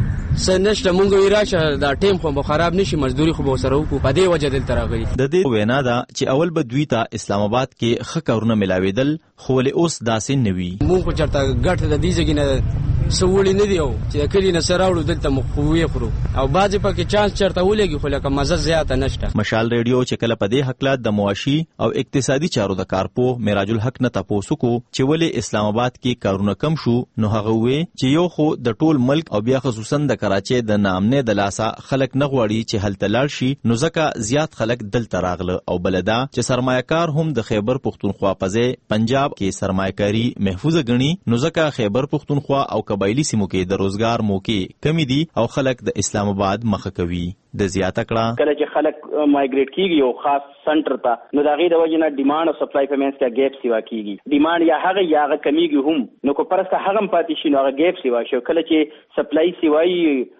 سنشته مونږ ویراشه دا ټیم خو خراب نشي مزدوري خو به سره وکړو په دې وجه دلته راغلي. د دې وینا ده چې اول به دوی ته اسلام آباد کې ښه کارونه ملاوېدل خو ولې اوس داسې نه وي. مونږ خو چېرته ګټه د دې ځای نه سوړی نه دی او چې کلی نه سره راوړو دلته مو خوې خورو او بعضې پکې چانس چېرته ولګي خو لکه مزه زیاته نشته. مشال ریډیو چې کله په دې هکله د معاشي او اقتصادي چارو د کارپو معراج الحق نه تپوس وکړو چې ولې اسلام آباد کې کارونه کم شو نو هغه وویل چې یو خو د ټول ملک او بیا خصوصا د کراچۍ د نامنې د لاسه خلک نه غواړي چې هلته لاړ شي نو ځکه زیات خلک دلته راغله او بلدا چې سرمایه‌کار هم د خیبر پختونخوا په ځای پنجاب کې سرمایه‌کاري محفوظه ګڼي نو ځکه خیبر پختونخوا او قبایلی سیمو کې د روزګار موقع کمی دي او خلک د اسلام آباد مخه کوي. د زیاته کړه کله چې خلک مایګریټ کیږي او خاص سنټر ته نو دا غي د وجنه ډیماند او سپلای په منځ کې ګیپ سیوا کیږي. ډیماند یا هغه کمیږي هم نو کو پرسته هغه پاتې شي نو هغه ګیپ سیوا شو. کله چې سپلای سیوای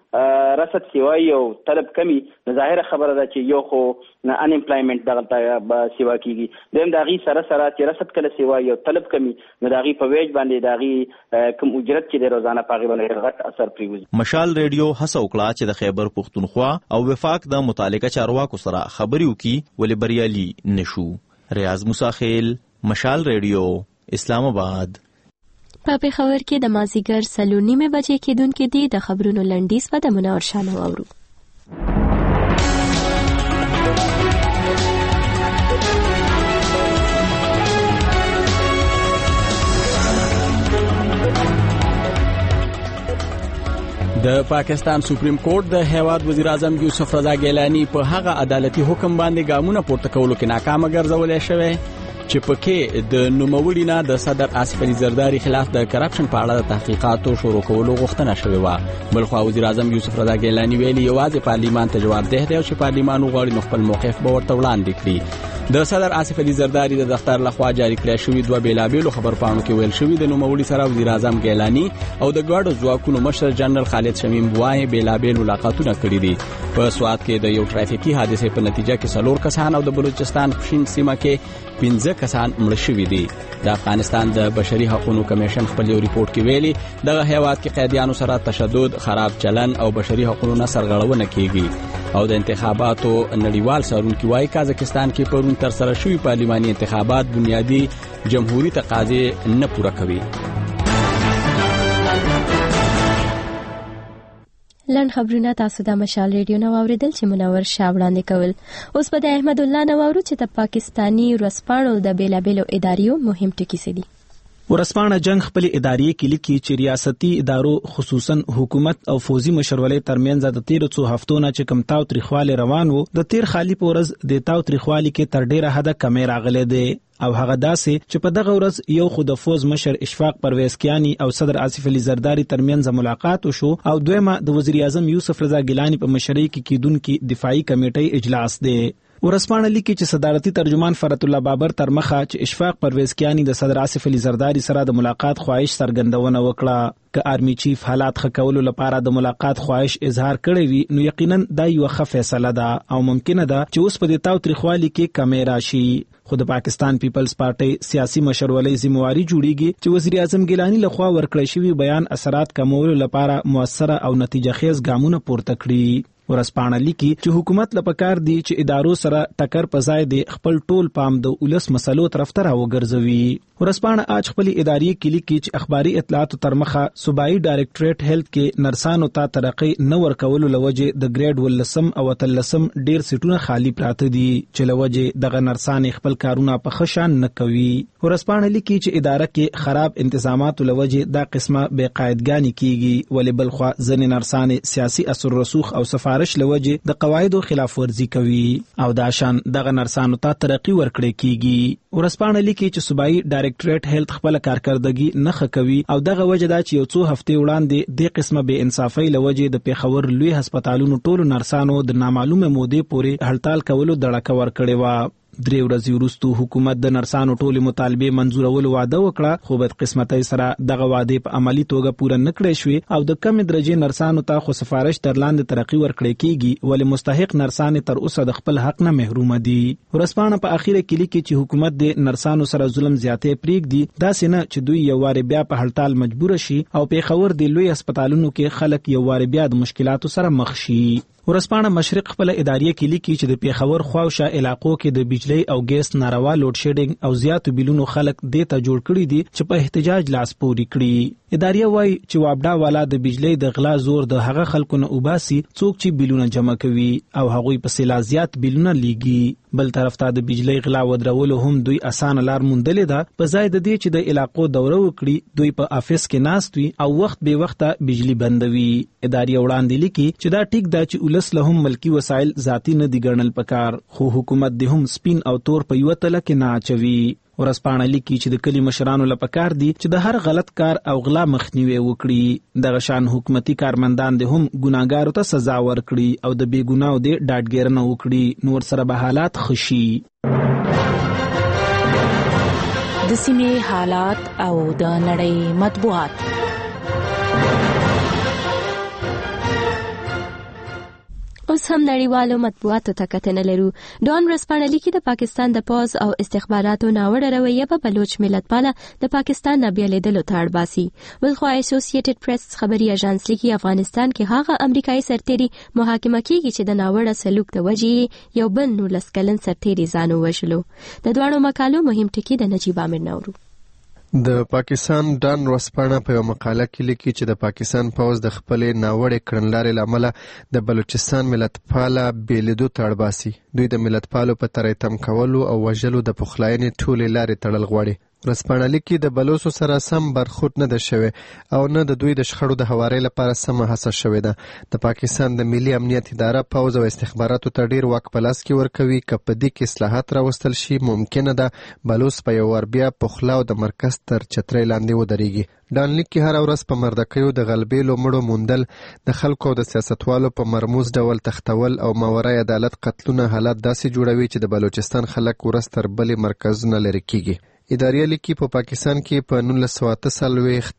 رسد سیوای او طلب کمی نو ظاهره خبره ده چې یو خو ان امپلایمنت دغه سیوا کیږي. دیم دا غي سره چې رسد کله سیوای او طلب کمی نو دا غي په ویج باندې دا غي کوم اجرت چې د روزانه پاغي باندې غټ اثر پریوزي. مشال ریډیو هڅه وکړه چې د خیبر پختونخوا او وفاق د متعلقه چارواکو سره خبرې وکړي ولې بریالي نشو. ریاض موسیخیل، مشال ریډیو، اسلام آباد. په پېښور کې د مازیګر 4:30 بجې کېدونکې دي. د خبرونو لنډیز به د منور شاه واورو. د پاکستان سپریم کورټ د هیواد وزیر اعظم یوسف رضا ګیلانی په هغه عدالتي حکم باندې ګامونه پورته کولو کې ناکام ګرځولې شوی چې پکې د نوموړي نه د صدر آصف علي زرداری خلاف د کرپشن په اړه د تحقیقاتو شروع کولو غوښتنه شوې و. بلخوا وزیر اعظم یوسف رضا ګیلانی ویلي یوازې پارلیمان ته جوابدeh دی او چې پارلیمان وغواړي نو خپل موقف به ورته وړاندې کړي. د صدر آصف علي زرداری د دفتر لخوا جاری کړی شوی دوه بیلابېلو خبرپاڼو کې ویل شوی د نوموړي سره وزیر اعظم ګیلانی او د ګاډو ځواکونو مشر جنرال خالد شمیم بوای بیلابېل ملاقاتونه کړي دي. په سوات کې د یو ټرافیکي حادثې په نتیجه کې 4 کسان او د بلوچستان پښین سیمه کې 15 کسان مړه شوي دي. د افغانستان د بشري حقوقو کمیشن خپل یو ریپورت کې ویلي دغه هیواد کې قیدیانو سره تشدد، خراب چلن او بشري حقوقو نه سرغړونه کیږي. او د انتخاباتو نړیوال څارونکي وايي کازاکستان کې پرون تر سره شوي پارلماني انتخابات بنیادی جمهوریت تقاضې نه پوره کوي. لنډ خبرونه تاسو د مشال ریډیو نو اوریدل چې منور شاه وړاندې کول. اوس په د احمد الله نو اورو چې د پاکستانی ورسپاڼو د بیلابېلو اداریو مهم ټکي څه دي. ورسپانه جنگ خپل ادارې کې لیکي چې ریاستي ادارو خصوصا حکومت او فوزي مشرولې ترمنځ د 13 هفتو نه چې کم تاو تاریخواله روان وو د تیر خالی پورز د تاو تاریخوالي کې تر ډیره حد کمی راغله دي او هغه داسې چې په دغه ورځ یو خود فوز مشر اشفاق پرویز کیانی او صدر آصف علي زرداری ترمنځ ملاقات وشو او دویمه د وزیر اعظم یوسف رضا ګیلانی په مشرۍ کې کیدونکو دفاعي کمیټې اجلاس دی. ورسپانه لیکي چې صدارتي ترجمان فرت الله بابر تر مخه چې اشفاق پرویز کیانی د صدر آصف علي زرداری سره د ملاقات خواهش څرګندونه وکړه. که آرمی چیف حالات خکولو لپاره د ملاقات خواهش اظهار کړی وي نو یقینا دا یو ښه فیصله ده او ممکنه ده چې اوس په دې تاو تاریخوالي کې کمی راشي. خو د پاکستان پیپلز پارټي سیاسي مشرولې ذمہواری جوړیږي چې وزیر اعظم ګیلانی لخوا ورکړی شوی بیان اثرات کمولو لپاره موثره او نتیجه خیز ګامونه پورته کړي. ورسپانه لیکي چې حکومت لپاره دی چې ادارو سره ټکر پځای دی خپل ټول پام د ولس مسلو طرف ته راوګرځوي. ورسپانه اج خپل اداري کې لیکي چې اخباري اطلاعات تر مخه صوبایي ډایریکټریټ هیلث کې نرسانو ته ترقی نه ورکولو لوجه د ګریډ ولسم او تلسم ډیر سیټونه خالی پراته دي چې لوجه دغه نرسان خپل کارونه په خشان نه کوي. ورسپانه لیکي چې اداره کې خراب انتظامات لوجه دا قسمه بے قاعدګانی کیږي ولې بلخوا ځنې نرسان سیاسي اثر رسوخ او سفارش لوجه د قواعدو خلاف ورزي کوي او دا شان دغه نرسانو ته ترقی ورکړي کیږي. ورسپانه لیکي چې صوبایي ډایریکټریټ هیلث خپل کارکردګي نه خکوي او دغه وجه دا چې یو څو هفته وړاندې د قسمه بے انصافي لوجه د پیښور لوی هسپتالونو ټولو نرسانو د نامعلومه مودې پورې هړتال کولو دړه ور کړې و. 3 ورځې وروسته حکومت د نرسانو ټولې مطالبه منزورولو وعده وکړه خو بد قسمتۍ سره دغه وعده په عملی توګه پوره نکړې شوې او د کم درجه نرسانو ته خو سفارش تر لاندې ترقی ورکړې کیږي ولې مستحق نرسان تر اوسه د خپل حق نه محروم دي. ورسپانه په اخیره کې لیکي چې حکومت د نرسانو سره ظلم زیاتې پریږدي دا سینه چې دوی یو واره بیا په هړتال مجبور شي او پیښور د لوی هسپتالونو کې خلک یو واره بیا د مشکلاتو سره مخ شي. ورسپانه مشرق خپل ادارې کې لیکي چې د پیښور خواوشا علاقو کې د بجلی او ګیس ناروا لوډ شیډینګ او زیاتو بیلونو خلک د ته جوړ کړي دي چې په احتجاج لاس پوري کړي. ادارې وايي چې وابډا والا د بجلی د غلا زور د هغه خلکو نه وباسي څوک چې بیلونه جمع کوي او هغوی په سلا زیات بیلونه لیږي. بل طرف ته د بجلی غلا ودرولو هم دوی اسانه لار موندلې ده په ځای د دې چې د علاقو دوره وکړي دوی په افیس کې ناست وي او وخت به وخته بجلی بندوي. ادارې وړاندې لیکي چې دا ټیک ده چې ولس له هم ملکی وسایل ذاتی نه دی ګڼل پکار خو حکومت د هم سپین او تور په یو تل کې نه اچوي. ورسپانه لیکي چې د کلی مشرانو لپاره دي چې د هر غلط کار او غلا مخنیوي وکړي. دغه شان حکومتي کارمندان د هم ګناګارو ته سزا ورکړي او د بے ګناو د ډاډګیرنه وکړي نور سره به حالات خشي. د سیمې حالات او د نړۍ مطبوعات. اوس هم نړیوالو مطبوعاتو ته کتنه لرو. ډان ورسپانه لیکي د پاکستان د پوز او استخباراتو ناوړه رویه په بلوچ ملتپاله د پاکستان نه بیلیدلو ته اړ باسي. بلخوا اسوسییټډ پریس خبري اژانس لیکي افغانستان کې هغه امریکایي سرتیري محاکمه کیږي چې د ناوړه سلوک د وجې یو بل 19 کلن سرتیري ځان وژلو. د دوانو مقالو مهم ټکي د نجیب امیر نورو. د پاکستان ډان ورځپاڼه په یو مقاله کې لیکي چې د پاکستان پوځ د خپلې ناوړې کړنلارې له امله د بلوچستان ملتپاله بېلیدو ته اړ باسي. دوی د ملتپالو په تریتم کولو او وژلو د پخلاینې ټولې لارې تړل غواړي. ورځپاڼه لیکي د بلوڅو سره سم برخورد نه ده شوی او نه د دوی د شخړو د هوارۍ لپاره سمه هڅه شوې ده. د پاکستان د ملي امنیت اداره پوځ او استخباراتو ته ډیر واک په لاس کې ورکوي. که په دې کې اصلاحات راوستل شي ممکنه ده بلوڅ په یو وار بیا پخلا او د مرکز تر چترۍ لاندې ودرېږي. ډان لیک کې هر ورځ په مردکیو د غلبېلو مړو موندل، د خلکو او د سیاستوالو په مرموز ډول تختول او ماورای عدالت قتلونه حالات داسې جوړوي چې د بلوچستان خلک ورځ تر بلې مرکزونه لرې کیږي. ادارې لیکي په پاکستان کې په 1948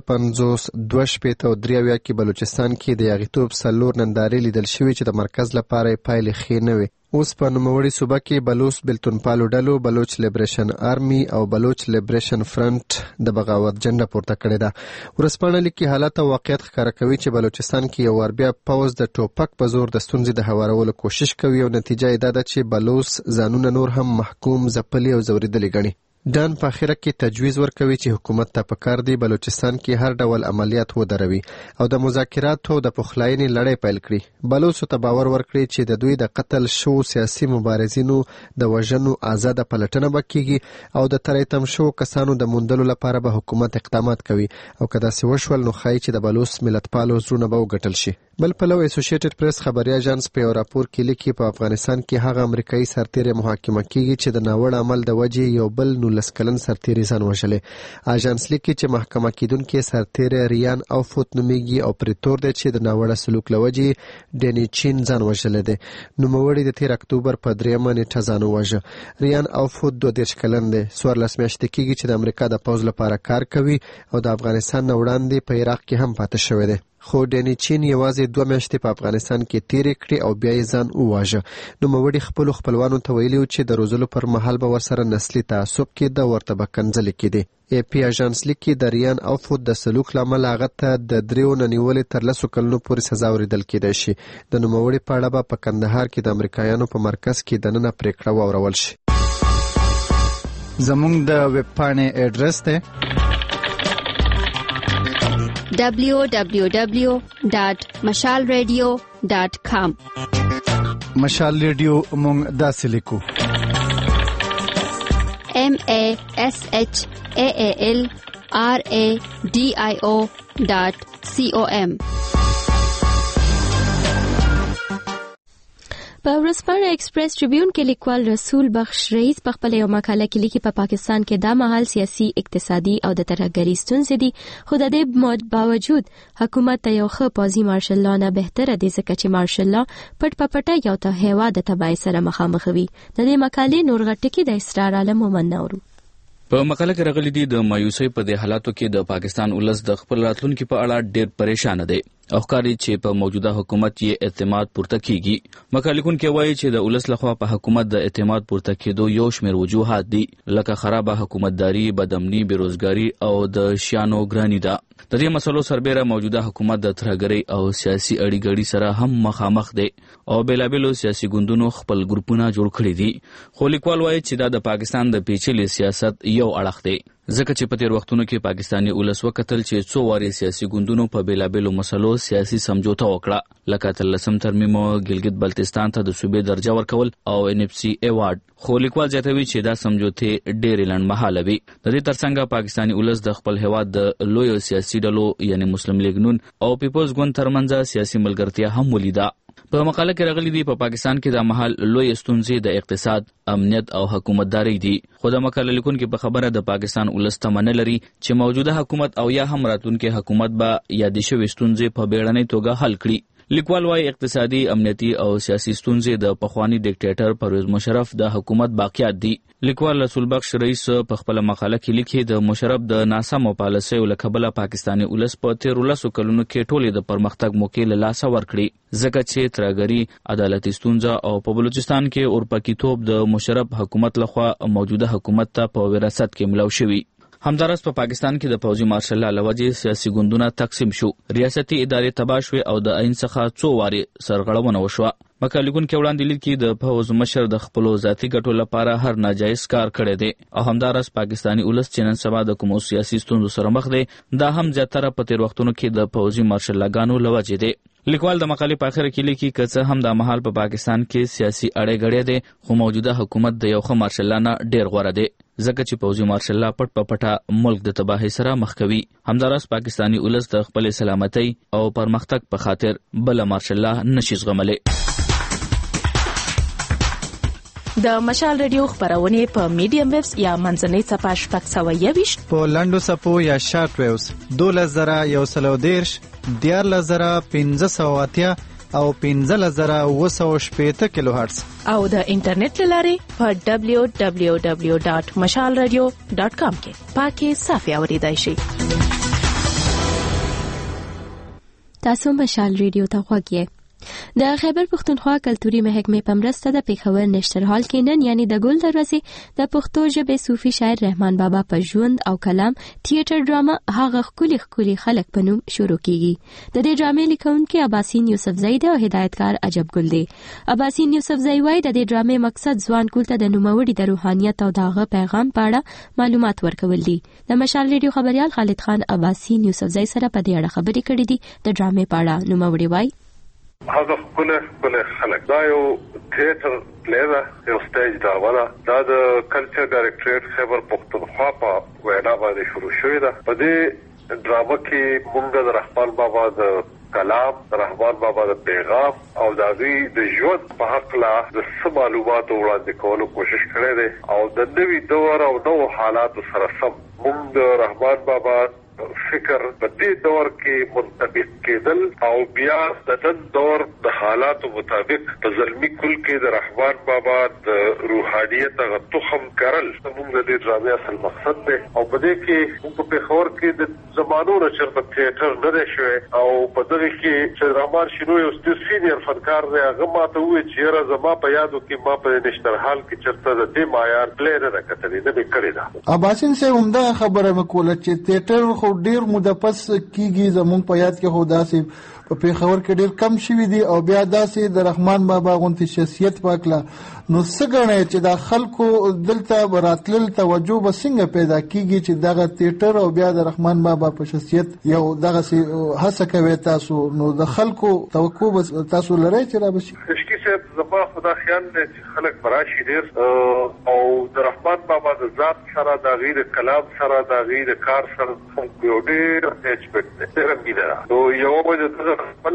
58 22 او 83 کې بلوچستان کې د یاغیتوب 4 نندارې لیدل شوي چې د مرکز لپاره پایلې ښې نه وي. اوس په نوموړي صوبه کې بلوچ بلتونپالو ډلو بلوچ لیبریشن آرمي او بلوچ لیبریشن فرنٹ د بغاوت جنډه پورته کړې ده. ورځپاڼه لیکي حالات او واقعیت ښکاره کوي چې بلوچستان کې یو وار بیا پوځ د ټوپک په زور د ستونزې د هوارولو کوشش کوي او نتیجه یې دا ده چې بلوچ ځانونه نور هم محکوم، ځپلي او ځورېدلي ګڼي. ډان په اخره کې تجویز ورکوي چې حکومت ته پکار دی بلوچستان کې هر ډول عملیات ودروي او د مذاکراتو او د پخلاینې لړۍ پیل کړي. بلوڅو ته باور ورکړي چې د دوی د قتل شو سیاسي مبارزینو د وژنو آزاده پلټنه به کیږي او د تریتم شو کسانو د موندلو لپاره به حکومت اقدامات کوي او که داسې وشول نو ښایي چې د بلوڅ ملتپالو زړونه به وګټل شي. بل پلو اسوسییټډ پریس خبري اژانس په یو راپور کې لیکي په افغانستان کې هغه امریکایي سرتیری محاکمه کیږي چې د ناوړه عمل د وجې یو بل 19 کلن سرتیری ځان وژلی. اژانس لیکي چې محاکمه کیدونکي سرتیری ریان او فوت نومیږي او پریتور دی چې د ناوړه سلوک له وجې ډینی چین ځان وژلی دی. نوموړي د 13 اکتوبر په 3 نیټه ځان وواژه. ریان او فوت 22 کلن دی. 14 میاشتې کیږي چې د امریکا د پوځ لپاره کار کوي او د افغانستان نه وړاندې په عراق کې هم پاتې شوی دی. خو ډینی چین یوازې 2 میاشتې په افغانستان کې تیرې کړې او بیا یې ځان وواژه. نوموړي خپلو خپلوانو ته ویلي چې د روزلو پر مهال به ورسره نسلي تعصب کېده، ورته به کنځلې کېدې. ای پی اژانس لیکي د ریان او فوت د سلوک له امله هغه ته د 3 نه نیولې تر 10 کلونو پورې سزا ورېدل کېدای شي. د نوموړي په اړه به په کندهار کې د امریکایانو په مرکز کې دننه پریکړه واورول شي. زموږ د ویب پاڼې اډرس دی www.mashalradio.com. مشال ریډیو مونږ داسې لیکو MASHALRADIO.com. په ورځپاڼه ایکسپریس ټریبیون کې لیکوال رسول بخش رئیس په خپل یو مقاله کې لیکي په پاکستان کې دا مهال سیاسي، اقتصادي او د ترهګرۍ ستونزې دي، خو د دې باوجود حکومت ته یو ښه پوځي مارشل لا نه بهتره دی ځکه چې مارشل لا پټ پټه یو ته هیواد د تبعیض سره مخامخ وي. د دې مقالې نور غټ ټکي د اسرار عالم ومنورو. په مقاله کې راغلي دي د مایوسۍ په دې حالاتو کې د پاکستان ولس د خپل راتلونکي په اړه ډېر پریشان دی او ښکاري چې په موجوده حکومت یې اعتماد پورته کیږي. مقاله‌لیکونکي وایي چې د ولس لخوا په حکومت د اعتماد پورته کېدو یو شمېر وجوهات دي لکه خرابه حکومتداري، بدامني، بیروزګاري او د شیانو ګراني ده. د دې مسلو سربېره موجوده حکومت د ترهګرۍ او سیاسي اړیګړي سره هم مخامخ دی او بیلابیلو سیاسي ګوندونو خپل ګروپونه جوړ کړي دي. خو لیکوال وایي چې دا د پاکستان د پیچلي سیاست یو اړخ دی ځکه چې په تیر وختونو کې پاکستاني ولس وکتل چې څو وارې سیاسي ګوندونو په بیلابیلو مسلو سیاسي سمجوته وکړه لکه 13 ترمیم ګلګت بلتستان ته د صوبې درجه ورکول او NFC ایوارډ. خو لیکوال زیاتوي چې دا سمجوته ډېرې لنډمهاله وي. د دې ترڅنګ پاکستاني ولس د خپل هیواد د لویو سیاسي ډلو یعنی مسلم لیگ نون او پیپلز ګوند ترمنځ سیاسي ملګرتیا هم ولیده. په مقاله کې راغلي دي په پاکستان کې د مهال لوی ستونزې د اقتصاد، امنیت او حکومتداري دي. خو د مقاله لیکونکو په خبره د پاکستان ولس تمنه لري چې موجوده حکومت او یا هم راتلونکي حکومت به یادې شوې ستونزې په بیړنۍ توګه حل کړي. لیکوال وايي اقتصادي، امنیتي او سیاسي ستونزې د پخوانی ډیکټیټر پرویز مشرف د حکومت باقیات دي. لیکوال رسول بخش رئیس په خپل مقاله کې لیکي د مشرف د ناسمو پالیسیو له کبله پاکستاني ولس په 13 کلونو کې ټولې د پرمختګ موقع له لاسه ورکړي ځکه چې ترهګري، عدالتي ستونزه او په بلوچستان کې اورپکیتوب د مشرف حکومت لخوا موجوده حکومت ته په وراثت کې ملو شوی. همدارس په پاکستان کې د فوجي مارشل لا لوجه سیاسي ګوندونه تقسیم شو، ریاستي ادارې تباه شوې او د عین څخه څو واري سرغړونه وشوه. مکالګون کې وړاندې لیک کې د فوج مشر د خپل ذاتي ګټو لپاره هر ناجایز کار کړی دی او همدارس پاکستانی ولس چې نن سبا د کومو سیاسي ستونزو سره مخ دی دا هم زیاتره په تیر وختونو کې د فوجي مارشل لاګانو لوجه دی. لیکوال د مقالې په اخر کې لیکي که څه هم د مهال په پاکستان کې سیاسي اړې غړې دي خو موجوده حکومت د یو ښه مارشل لا نه ډیر غوړه دی ځکه چې فوجي مارشل لا پټ په پټه ملک د تباہي سره مخ کوي. همدارس پاکستانی ولس د خپل سلامتۍ او پرمختګ په خاطر بل مارشل لا نشي زغملی. د مشال ریډیو خبرونه په میډیم ویوز یا منځنۍ صفحه شپږ سوه یویشت په لنډو صفحو یا شارټ ویوز 12130 14580 او 15780 کیلو هرتز او د انټرنیټ لارې په www.mashalradio.com کې پاکي صافي اوریدای شي. تاسو مشال ریډیو ته غوږی د خیبر پښتونخوا کلتوري محکمې په مرسته د پیښور نشتر هال کې نن یعنی د ګل دروازې د پښتو ژبې صوفي شاعر رحمان بابا په ژوند او کلام تیاتر ډراما هغه خولي خلک په نوم شروع کیږي. د دې ډرامې لیکونکي عباسین یوسفزئی او هدایتکار عجب ګل دی. عباسین یوسفزئی وايي د دې ډرامې مقصد ځوان کول ته د نوموړي د روحانيت او دغه پیغام په اړه معلومات ورکول دي. د مشال ریډیو خبريال خالد خان عباسین یوسفزئی سره په دې اړه خبرې کړې دي. د ډرامې په اړه نوموړي وايي هغه خپل خلک دا یو تھیټر پلی ده، یو سټیج ډرامه ده. دا د کلچر ډایرکټریټ خیبر پښتونخوا په وینا باندې شروع شوې ده. په دې ډرامه کې موږ د رحمان بابا د کلام، د رحمان بابا د پیغام او د هغې د ژوند په هکله د څه معلوماتو وړاندې کولو کوشش کړی دی او د نوي دور او نوو حالاتو سره سم موږ د رحمان بابا فکر په دې دور کې منطبق کېدل او بیا د نن دور د حالاتو مطابق په زلمی کل کې د رحمان بابا د روحانیت هغه تخم کرل زموږ د دې ډرامې اصل مقصد دی. او په دې کې موږ په پېښور کې د زمانو نه چېرته تھیټر نه دی شوی او په دغه کې چې رحمان شینو یو سینیر فنکار دی هغه ماته وویل چې یاره زما په یادو کې ما په نشتر حال کې چېرته د دې معیار پلی نه ده کتلې نه مې کړې ده. عباسین صاحب همدغه خبره مې کوله چې تھیټر ډیر موده پس کیږي زموږ په یاد کې خو داسې په پیښور کې ډیر کم شوي دي او بیا داسې د رحمان بابا غونتی شخصیت پاکله نو څه ګڼئ چې د خلکو دلته راتلل توجه به څنګه پیدا کیږي چې دغه تھیټر او بیا د رحمان بابا په شخصیت یو دغسې هڅه کوي تاسو نو د خلکو توقع به تاسو لرئ چې را بشي؟ خشکي صاحب زما خو دا خیال دی چې خلک به راشي ډېر او د رحمان بابا د ذات سره د هغې د کلام سره د هغې د کار سره خلکو یو ډېر اټیچمنټ دی، ډېره مینه ده. نو یوه وجه د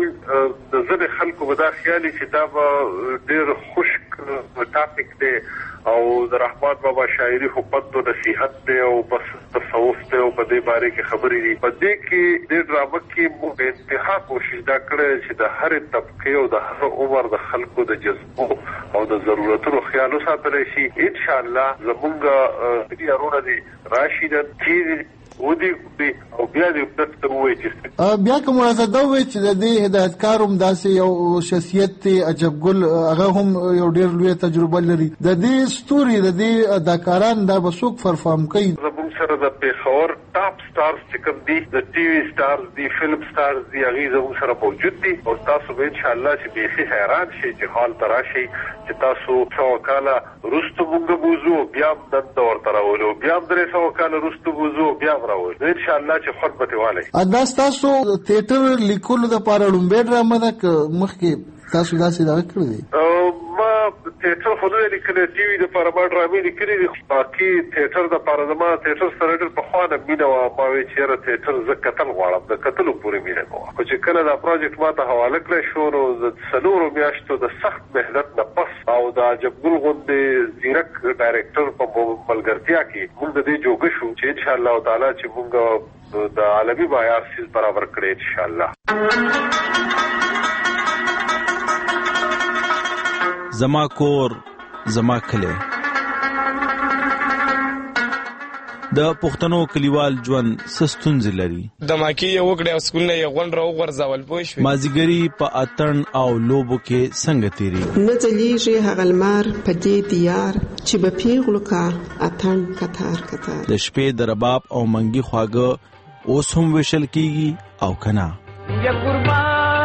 ځینې خلکو به دا خیال چې دا به ډېر خشک ټاپک دی او د رحمان بابا شاعري خو پند و نصیحت دی او بس تصوف دی او په دې باره کې خبرې دي. په دې کې دې ډرامه کې موږ به انتها کوشش دا کړی چې د هرې طبقې او د هر عمر د خلکو د جذبو او د ضرورتونو خیال وساتلی شي. انشاءالله زمونږ یارونه دي راشي نن چیرې ودی او بیا دې دته وایي چې بیا کوم زده وایي چې د دې هدایتکار هم داسې یو شخصیت دی عجب ګل هغه هم یو ډېر لویه تجربه لري. د دې ستوري د دې اداکاران دا به څوک پرفارم کوي؟ زموږ سره د پېښور ټاپ سټارز چې کوم دي د ټي وي سټارز دي فلم سټارز دي هغې زموږ سره موجود دي او تاسو به انشاءالله چې بیخي حیران شئ چې حال ته راشئ چې تاسو 100 کاله وروسته موږ بوځو بیا هم نن ته ورته راولو بیا هم 300 کاله وروسته بوځو بیا هم راولو انشاءالله چې خوند به ترې والی. دا ستاسو تھیټر لیکلو دپاره لومبۍ ډرامه ده که مخکې تاسو داسې دغه کړی دی؟ ما تھیټر خو نه دی لیکلی، ټي وي دپاره ما ډرامې لیکلي دي. باقي تھیټر دپاره زما تھیټر سره ډېر پخوا نه مینه وه. ما وایي چې یاره تھیټر زه کتل غواړم، د کتلو پورې مینه کوم. خو چې کله دا پروجیکټ ما ته حواله کړی شو نو د 4 میاشتو د سخت محنت نه پس او د عجب ګل غوندې ځیرک ډایرکټر په ملګرتیا کې موږ د دې جوګه شو چې انشاءالله تعالی چې موږ د عالمي معیار سیز برابر کړی انشاءالله. زما کور زما کلی. د پښتنو کلیوال ژوند ستونزې لري. دماکي یو وکړه سکولونه یې غونډه وغورځول پوه شوې. مازیګري په اتڼ او لوبو کې څنګه تیری نه ځلیږي هغه لمر په دې دیار چې به پیغلو کا اتڼ کتار کتار. د شپې د رباب او منګي خواږه اوس هم وشل کیږي او کنا. یا قربان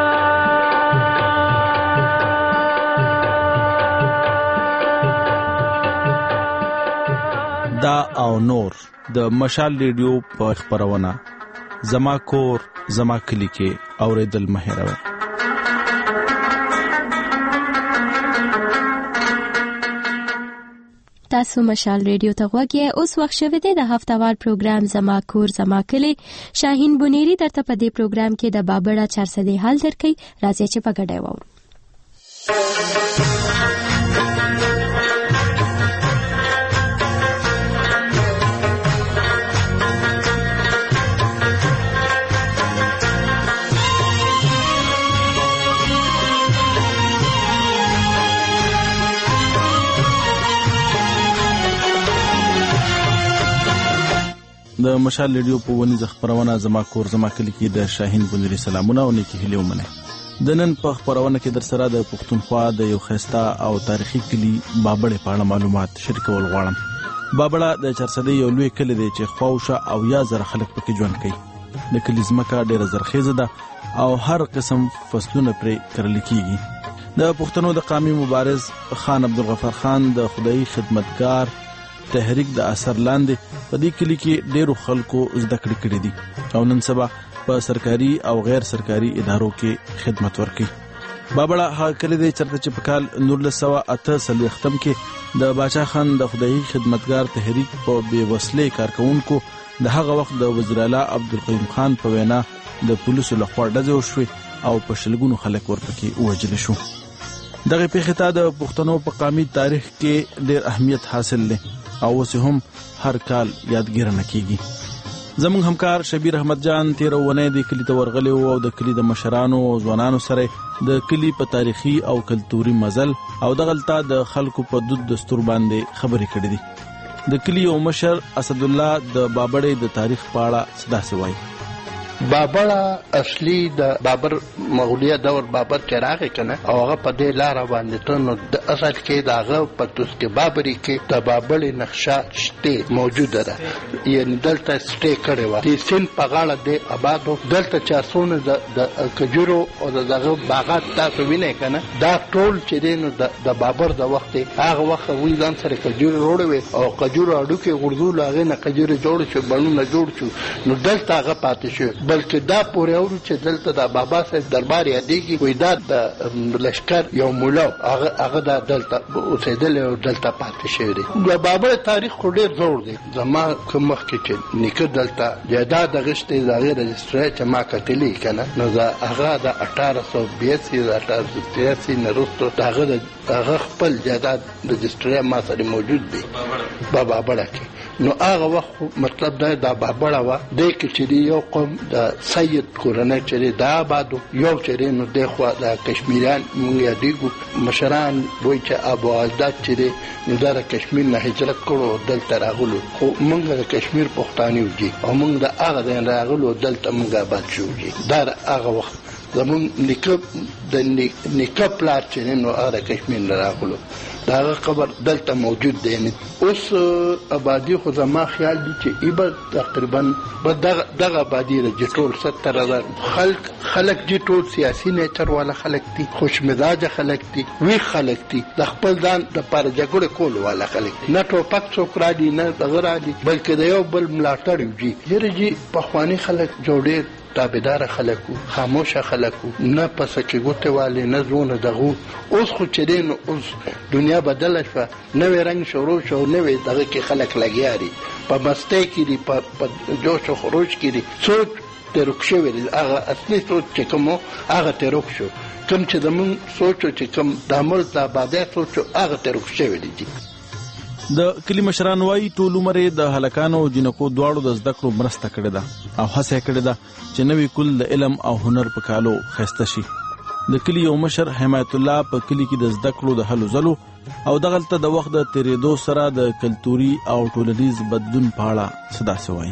دا او نور د مشال ریډیو په خبرونه زما کور زما کلی کې اوریدل مهیروي. تاسو مشال ریډیو ته غوږی. اوس وخت شوه دی د هفتهوار پروګرام زما کور زما کلی. شاهین بونیری درته په دې پروګرام کې د بابړه 400 حل درکې. راځي چې په ګډه وو. د مشال ریډیو په ونی خبرونه زما کور زما کلی کې د شاهین بونیری سلامونه او نیکی هیله ومنه. د نن په خبرونه کې در سره د پښتونخوا د یو خسته او تاریخي کلی بابړې په اړه معلومات شریکول غواړم. بابړه د 400 یو لوی کلی دی چې خواوشه او یا زر خلک پکې ژوند کوي. د کلی ځمکه ډیره زرخیزه ده او هر قسم فصلونه پرې کرل کیږي. د پښتنو د قومي مبارز خان عبدالغفار خان د خدای خدمتګار تحریک د اثر لاندې په دې کلی کې ډیرو خلکو زده کړې کړې دي او نن سبا په سرکاري او غیر سرکاري ادارو کې خدمت ورکوي. بابړه هغه کلی دی چرته چې په کال 1948 کې د باچا خان د خدای خدمتګار تحریک په بې وسلې کارکونکو د هغه وخت د وزیر اعلی عبدالقیوم خان په وینا د پولیسو لخوا ډزې وشوې او په شلګونو خلک ورپکې ووژل شو. دغه پیښه ته د پښتنو په قومي تاریخ کې ډېر اهمیت حاصل لري او اوس هم هر کال یادګیرنه کیږي. زموږ همکار شبیر احمد جان تیرونه د کلی ته ورغلی او د کلی د مشرانو او ځوانانو سره د کلی په تاریخي او کلتوري مزل او دغلطه د خلکو په دود دستور باندې خبرې کړې دي. د کلی او مشر اسد الله د بابړې د تاریخ په اړه صدا سوای. بابړه اصلي د بابر مغولیه دور بابر چې راغی کنه او هغه په دې لار باندې ته نو د اصل کې داغه په توسکه بابری کې د بابړې نقشه شته موجوده ده. یعنی دلته سټې کړي و د سین په غاړه د آبادو دلته 400 د کجورو او دغه باغات تاسو وینئ کنه دا ټول چې دینو د بابر د وخت هغه وخت وی ځان سره کجورو وروړي او کجورو اډو کې غردول هغه نه کجورو جوړ شو بڼونه جوړ شو نو دلته هغه پاتې شو. بلکې دا پورې اورو چې دلته د بابا صاحب دربار یادېږي وای دا د لشکر یو مولا هغه د دلته اوسېدل او دلته پاتې شوی دی. د بابا تاریخ خو ډېر زوړ دی. زما کوم مخکې چې نیکه دلته جیداد غشتې د غیر رجستري چې ما کتلې کنه نو دا هغه د 1882 نه وروسته هغه خپل جیداد رجستري ما سره موجود دی بابا بڑا کې. نو هغه وخت مطلب دا د بابړه و د کې چې یو قوم د سید کورنۍ چې دا آبادو یو چې نو د خو د کشمیریان موږ یادېږو مشران وایي چې ابو عزت چې نو د کشمیر نه هجرت کړو دلته راغلو خو موږ د کشمیر پښتانه یو او موږ د هغه ځای راغلو دلته موږ آباد شو دا هغه وخت زمون نکاح پلار چې نو هغه کشمیر نه راغلو دا قبر دلته موجود دی. اوس آبادی خو زما خیال دی چې ایبه تقریبا دغه آبادی د ټول 70,000 خلک دي ټول سیاسي نیچر والا خلک دي خوش مزاج خلک دي وی خلک دي د خپل ځان د پر جګړه کول والا خلک دي نه ټوپک څوک را دي نه دغه را دي بلکې د یو بل ملاتړ وي. یره په خواني خلک جوړې تابعدار خلکو خاموشه خلکو نه پس کې ګوته والي نه زونه دغه اوس خو چې دین اوس دنیا بدله شو نوې رنگ شروع شو نوې دغه کې خلک لګیاري په مسته کې دي په جوش او خروج کې دي څوک ترک شو هغه اصلي څوک چې کوم هغه ترک شو کوم چې دمون سوچو چې کوم د عمل د آبادی سوچو هغه ترک شو دي. د کلی مشران وايي ټول عمر د هلکانو او جنکو دواړو د زده کړو مرسته کړې ده او هڅه کړې ده چې نوې کول د علم او هنر په کالو خسته شي. د کلی یو مشر حمایت الله په کلی کې د زده کړو د هلو ځلو او دغلته د وخت د تیریدو سره د کلتوري او ټولنیز بدلون په اړه صدا سوای.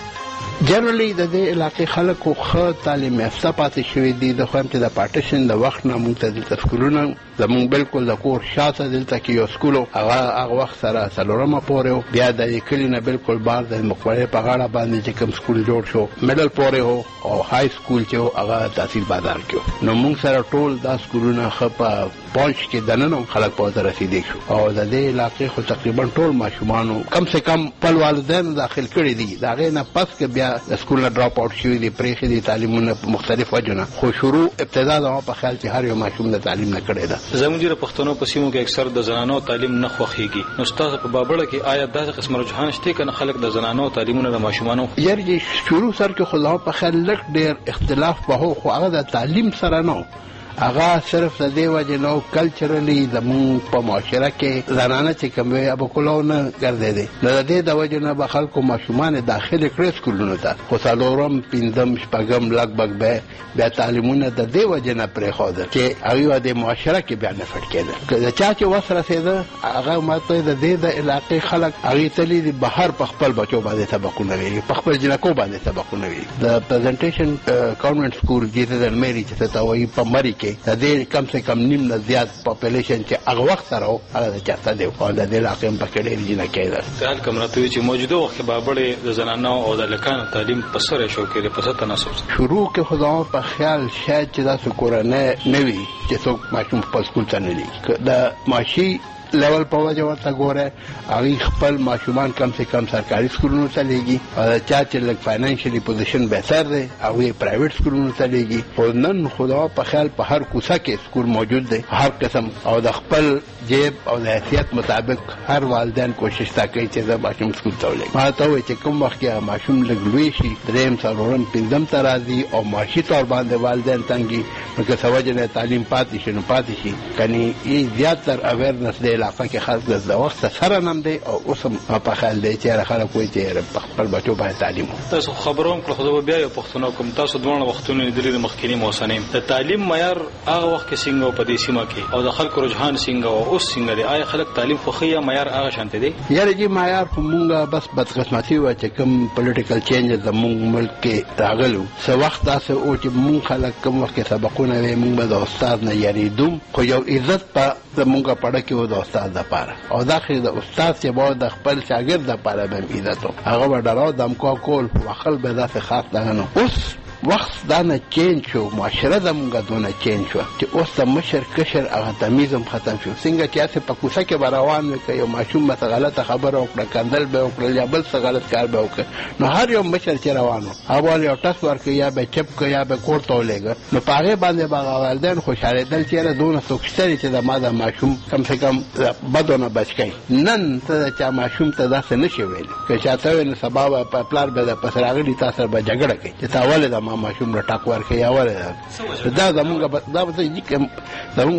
جنرالي د دې علاقې خلکو ښه تعلیم یافته پاتې شوي دي. د خو هم چې د پارټیشن د وخت نه موږ ته دلته سکولونه زموږ بالکل د کور شاته دلته کې یو سکول هغه وخت سره څلورمه پورې و. بیا د کلي نه بالکل بار د مقبرې په غاړه باندې چې کوم سکول جوړ شو میډل پورې و او های سکول چې هغه تحصیل بازار کې. نو موږ سره ټول دا سکولونه ښه په پونچ کې دننه خلک په ورته رسېدی شو او د دې علاقې خو تقریبا ټول ماشومانو کم سے کم خپل والدینو داخل کړي دي. د هغې نه پس که بیا د سکول نه ډراپ آوټ شوي دي پرېښي دي تعلیمونه په مختلف وجو نه. خو شروع ابتدا زما په خیال چې هر یو ماشوم د تعلیم نه کړی ده. زموږ د پښتنو په سیمو کې اکثر د زنانو تعلیم نه خوښېږي. نو ستاسو په بابړه کې آیا داسې قسم رجحان شته که نه خلک د زنانو تعلیمونه د ماشومانو یار شروع سر کې خو زما په خیال لږ ډېر اختلاف به هو خو هغه د تعلیم سره نه هغه صرف د دې وجې نو کلچرلی زموږ په معاشره کې زنانه چې کوم وي ابو کولو نه ګرځېدې. نو د دې د وجې نه به خلکو ماشومان داخل کړي سکولونو ته. خو څلورم پنځم شپږم لږ بیا تعلیمونه د دې وجې نه پرېښودل چې هغوی د معاشره کې بیا نفټ کېدل. که د چا چې وس رسېده هغه ماته د دې د علاقې خلک هغوی تلي دي بهر په خپل بچو باندې سبقونه ویلي په خپل جنکو باندې سبقونه ویلي. د پرزنټیشن کانوینټ سکول جیزس اینډ میری چې ته وایي په مري کې د دې کم سے کم نیم نه زیات پاپولیشن چې هغه وخت سره و هغه چاته دی او د دې علاقې په کې ډېر جنکې ده. حال کوم راته چې موجوده وخت بابړې د زنانو او د لکانو تعلیم په سره شو کې په ست تناسب شروع کې خدای په خیال شاید چې دا کورنۍ نوي چې څوک ماشوم په سکول ته نه لګي د ماشي لیول په وجه ورته ګوره هغوی خپل ماشومان کم سے کم سرکاري سکولونو ته لیږي او چا چې لږ فاینانشلي پوزیشن بهتر دی هغوی پرایویټ سکولونو ته لیږي. خو نن خدا په خیال په هر کوڅه کې سکول موجود دی هر قسم او د خپل جیب او د حیثیت مطابق هر والدین کوشش تا کوي چې د ماشوم سکول ته ولېږي. ما ته وایي چې کوم وخت کې ماشوم لږ لوی شي درېیم څلورم پنځم ته راځي او معاشي طور باندې والدین تنګي نو که څه وجې نه تعلیم پاتې شي نو پاتې شي کني یې زیاتر اویرنس دی علاقه کې خاص د وخت سره نم دی او اوس هم په خیال دی چې خلک وایي چې خپل بچو باندې تعلیم تاسو خبروم کړو خو بیا یو پښتنو کوم تاسو دوه وختونه لیدلي د مخکینی موسنیم د تعلیم معیار هغه وخت کې څنګه په دې سیمه کې او د خلکو رجحان څنګه او اوس څنګه دی آیا خلک تعلیم خو خیا معیار هغه شانته دی یاره جی معیار کومه بس بدقسمتي و چې کوم پولیټیکل چینج د موږ ملک کې راغلو څه وخت تاسو او چې موږ خلک کوم وخت کې سبقونه وي موږ به د استاد نه یریدو خو یو عزت په موږ پړه کې و د استاد لپاره او داخل د استاد چې باید د خپل شاګرد لپاره به عزت هغه به ډراو دمکا کول وخل به داسې خاص دغه اوس وخت دا نه چینج شو معاشره زموږ دونه چینج شو چې اوس د مشر کشر هغه تمیزم ختم شو څنګه چې هسې په کوڅه کې به روان وي که یو ماشوم به څه غلطه خبره وکړه کندل به وکړل یا بل څه غلط کار به وکړه نو هر یو مشر چې روان و هغه باندې یو ټس ورکړي یا به چپ کړه یا به کور ته ولېږه نو په هغې باندې به هغه والدین خوشحالېدل چې یاره دونه څوک شته چې زما د ماشوم کم سے کم بدو نه بچ کوي نن ته د چا ماشوم ته داسې نه شي ویلی که چاته وایي نو سبا به پلار به د پس راغلي تا سره به جګړه کوي چې تا ولې د ماشوم را ټاک ورکړي یا ولې دا زموږ دا به زموږ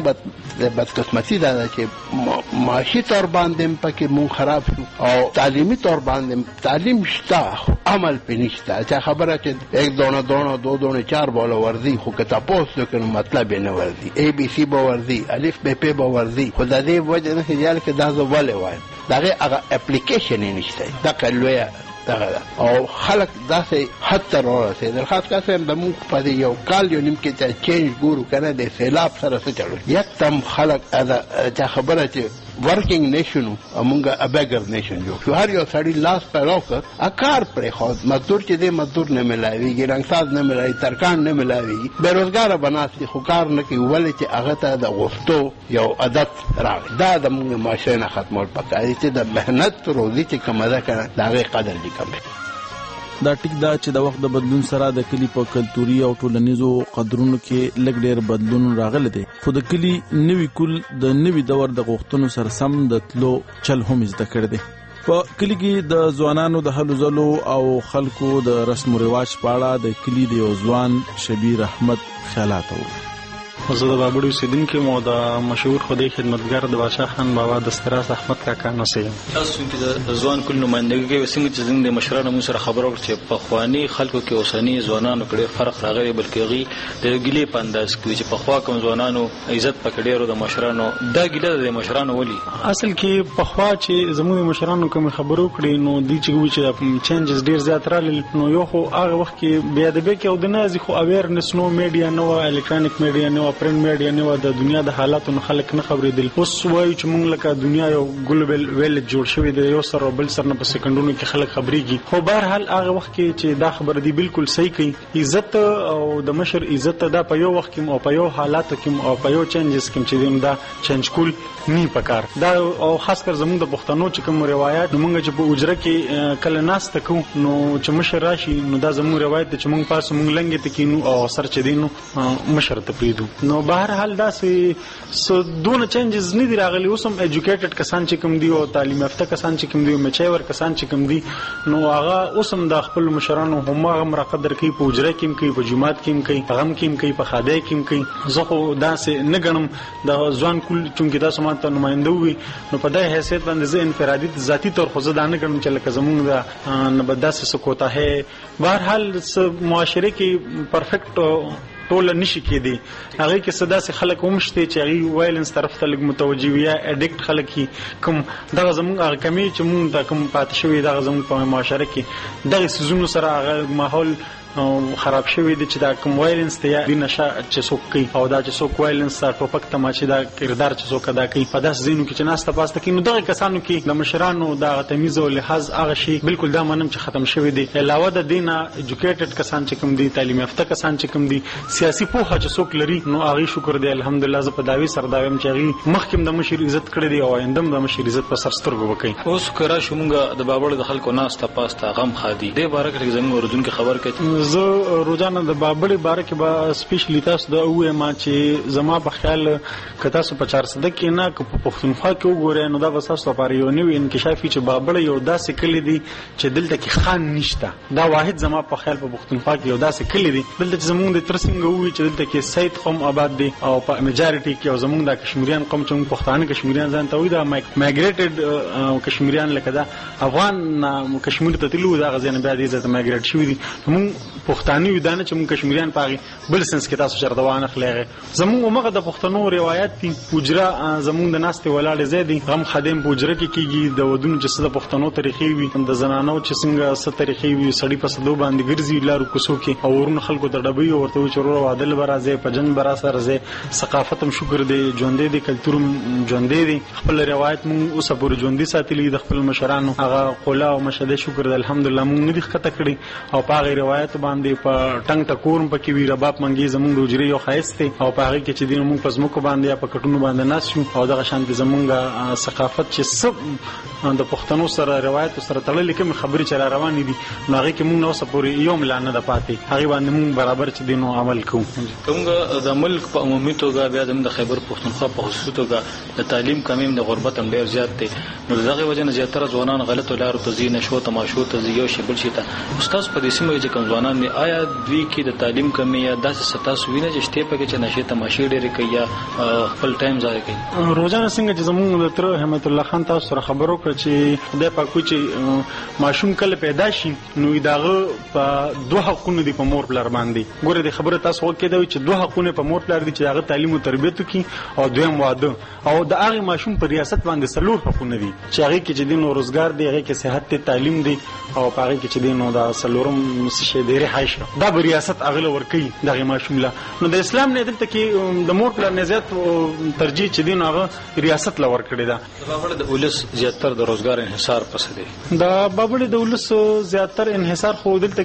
بدقسمتي ده چې معاشي طور باندې پکې مونږ خراب شو او تعلیمي طور باندې تعلیم شته عمل پې نشته چا خبره چې یک دونه دو دونه چار بالا ورځي خو که تپوس وکړو مطلب یې نه ورځي اے بي سي به ورځي الف به په به ورځي خو د دې وجه نه خیال کې دا زه ولې وایم د هغې هغه اپلیکیشن یې نشته دغه لویه او خلق داسې حد ته راورسېدل خاص کس هم زموږ په دې یو کال یو نیم کې چې چینج ګورو که نه د سیلاب سره څه چلو یکدم خلق چا خبره چې ورکینګ نیشن او مونږه ابیګر نیشن جوړ شو هر یو سړی لاس پیدا کړ اکار پرېښود مزدور چې دی مزدور نه ملاویږي رنګساز نه ملاوي ترکان نه ملاویږي بېروزګاره به ناست خو کار نه کوي ولې چې هغه ته د غوښتو یو عادت راغی دا د مونږ معاشرې نه ختمول پکار دي چې د محنت روزي چې کومه ده که نه د هغې قدر دي کم دا ټیک دا چې د وخت د بدلون سره د کلی په کلتوري او ټولنیزو قدرونو کې لږ ډېر بدلون راغلی دی خو د کلی نوي کول د نوي دور د غوښتنو سره سم د تلو چل هم زده کړی دی په کلی کې د ځوانانو د هلو ځلو او خلکو د رسم و رواج په اړه د کلی د یو ځوان شبیر احمد خیالات وو زه د بابړ اوسیدونکی مو د مشهور خدای خدمتګار د بادشاه خان بابا د استراس احمد کاکا نسیم. تاسو چې د ځوان کل نمائندګي کوي څنګه چې زموږ د مشرانو مو سره خبرو چې په خواني خلکو کې اوسنی ځوانانو کې فرق راغلی بلکې غي د ګلې په انداز کې چې په خوا کوم ځوانانو عزت پکړیرو د مشرانو دا ګله د مشرانو ولي اصل کې په خوا چې زموږ مشرانو کوم خبرو کړي نو دی چې چینجز ډیر زیات راغلي نو یو خو هغه وخت کې بیا د بیک او د نازي خو اویرنس نو میډیا نو الکترونیک میډیا نو پرنٹ میډیا نو د دنیا د حالاتو نه خلک نه خبرېدل. اوس وایي چې موږ لکه دنیا یو ګلوبل ویل جوړ شوی دی یو سره بل سره په سکندونو کې خلک خبرېږي. خو بهر حال هغه وخت کې چې دا خبر دی بالکل صحیح کوي عزت او د مشر عزت دا په یو وخت کې او په یو حالاتو کې او په یو چینجز کې چې دا چینج کول نه پکار دا او خاص کر زموږ د پښتنو چې کوم روایت موږ چې په اجره کې کله ناس تکو نو چې مشر راشي نو دا زموږ روایت چې موږ پاس موږ لنګ ته کینو او سر چې دینو مشر ته پریدو. نو بهر حال دا سه دونه چینجز نه دی راغلي. اوس هم ایجوکیټډ کسان چې کوم دی او تعلیم یافته کسان چې کوم دی او مچایور کسان چې کوم دی نو هغه اوس هم د خپل مشرانو هم هغه قدر کوي په اجره کې کوي په جماعت کې کوي په غم کې کوي په خاده کې کوي. زه خو دا سه نه غنم د ځوان کول چې دا سمات نمائنده وي نو په دای حیثیت باندې زه انفرادي ذاتی تور خو زه دا نه غنم چې لکه زمونږ د نبداس سکوتا ہے. بهر حال معاشره کې پرفیکټ ټول نشي کېدی هغه کې صدا سي خلک ومشته چې هغه وایلنس طرف ته لګ متوجي وي اډیکټ خلک کوم دغه زموږ هغه کمی چې موږ د کوم پات شوی دغه زموږ په معاشره کې دغه سيزونو سره هغه ماحول خراب شوی دی چې دا کوم وایلنس ته یا د نشه چې څوک کوي او دا چې څوک وایلنس سره ټوپک ته ماچې دا کردار چې څوک ادا کوي په داس زینو کې چې ناسته پاسته کې نو دغه کسانو کې د مشرانو د تمیز او لحاظ هغه شی بالکل دا منم چې ختم شوی دی. علاوه د دینه ایجوکیټډ کسان چې کوم دي تعلیم یافته کسان چې کوم دي سیاسي پوهه چې څوک لري نو هغه شکر دی الحمدلله ز په داوی سره داویم چې هغه مخکم د مشر عزت کړی دی او آیندم د مشر عزت په سر سترګو وکړي. اوس کرا شومګه د بابړ د خلکو ناسته پاسته غم خادي د بارک کې زموږ اوردونکو خبر کړي زه روزانه د بابړې باره کې به سپیشلی تاسو د اوه ما چې زما په خیال کتا سو 400 کې نه په پښتونخوا کې وګورئ نو دا به تاسو لپاره یو نوې انکشافي چې بابړې یو داسې کلی دی چې دلته کې خان نشته. دا واحد زما په خیال په پښتونخوا کې یو داسې کلی دی دلته چې زمونږ د ترڅنګ وي چې دلته کې سید قوم آباد دي او په میجارټي کې او زمونږ د کشمیریان قوم چې پښتانه کشمیریان ځان ته وي دا مایګریټډ کشمیریان لکه دا افغان کشمیر ته تلو دا غزنه بیا دې ځته مایګریټ شوی دي موږ پښتاني وي دا نه چې موږ کشمیریان پاغي بل سنس کې تاسو چردوان خلېغه زموږ مغه د پښتنو روایت دي اجره زموږ د ناستې ولاړې زیدي غم خادم په اجره کې کیږي د ودونو چې د پښتنو طریقې وي د زنانو چې څنګه ست طریقې وي سړی په صدو باندې ګرځي لارو کوڅو کې او ورونو خلکو ته ډبوي ورته چورو عادل برازه په جن براسه رزه ثقافت هم شکر دی ژوندې دي کلچر ژوندې دي خپل روایت مونږ اوسه پورې ژوندې ساتلې د خپل مشرانو هغه قولا او مشهده شکر دی الحمدلله مونږ نه دي خطه کړی او په غیر روایت باندې په ټنګ ټکورم پکې وی رباب منګي زمونږ د اجري یو خاص دی او په هغه کې چې دین مونږ په زمکو باندې یا په کټونو باندې ناسو او دغه شان د زمونږ ثقافت چې سب د پښتنو سره روایت سره تړلې کوم خبرې چې روانې دي نو هغه کې مونږ نو سپوري یو ملانه د پاتې هغه باندې مونږ برابر چې دینو عمل کوو. کومه د ملک په عمومي توګه بیا د خیبر پښتونخوا په خصوصي توګه د تعلیم کمیم د غربت هم ډیر زیات دی نو دغه وجه نه زیاتره ځوانان غلط لارو ته ځي نشو تماشو ته ځي یو شی بل شي ته استاد په دې سیمه کې کوم ځوانان دی آیا دوی کې د تعلیم کمی یا داسې ستاسو ویني چې شته پکې چې نشي تماشې ډېرې کوي یا خپل ټایم ضایع کوي. روزانه څنګه چې زموږ د تر همت الله خان تاسو سره خبرو کړ چې خدای پاک چې ماشوم کله پیدا شي نو داغه په دوه حقونه دي په مور پلار باندې ګوره د خبره تاسو وکړئ دا چې دوه حقونه په مور پلار دي چې هغه تعلیم او تربیت کوي او دویم واده او د هغه ماشوم په ریاست باندې سلور حقونه دي چې هغه کې چې دینو روزګار دی هغه کې صحت ته تعلیم دی او هغه کې چې دینو دا سلورم څه دی رهایش دا ریاست اغله ورکی دغه ماشوم لا نو د اسلام نه دلته کې د مور پلار نه زیات ترجیح چې دین هغه ریاست لا ور کړی دا. بابړ د ولس زیاتره د روزګار انحصار پسې دی دا بابړ د ولس زیاتره انحصار خو دلته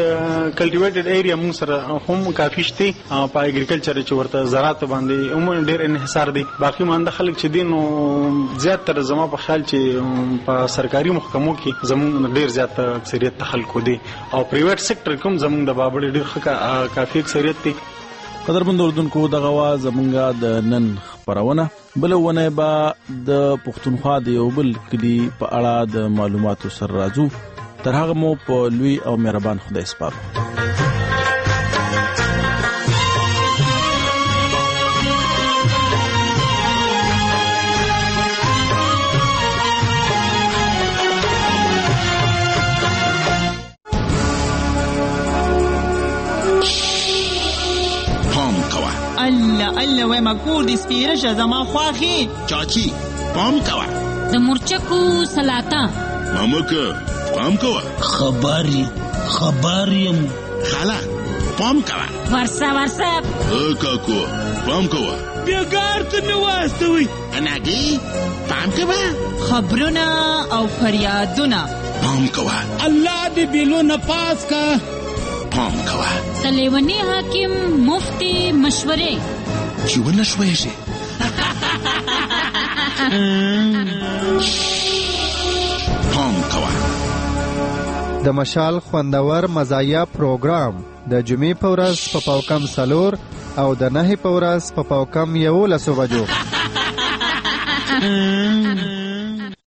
کې کلټیویټډ ایریا مون سره هم کافي شته په اګریکلچر چې ورته زراعت باندې عموما ډیر انحصار دی باقي مانده خلک چې دین زیاتره زما په خیال چې په سرکاري محکمو کې زمون ډیر زیات اکثریت خلکو دی او پرایویټ سېکټر کوم زمون د بابړ ډیر کافي اکثریت دی. قدرمن اوردونکو دغه وا زمونږه د نن خبرونه بلونه با د پښتونخوا د یو بل کلی په اړه د معلوماتو سره راځو تر هغه مو په لوی او مهربان خدای سپارو. مینه وایم کور دې سپیره شه زما خوښې. چاچی پام کوه. د مرچکو سلاته مامکه پام کوه. خبر یم خاله پام کوه. ورسه کاکو پام کوه. بیګار ته مې واستوي. اناګي پام کوه. خبرونه او فریادونه پام کوه. الله دې بیلونه پاس کا. پام کوه. د لیونی حاکم مفتی مشورې چې ونه شوی شي. پام کوه. د مشال خوندور مزایا پروګرام د جمعې په ورځ په پاوکم 4 او د 9 په ورځ په پاوکم 11 بجو.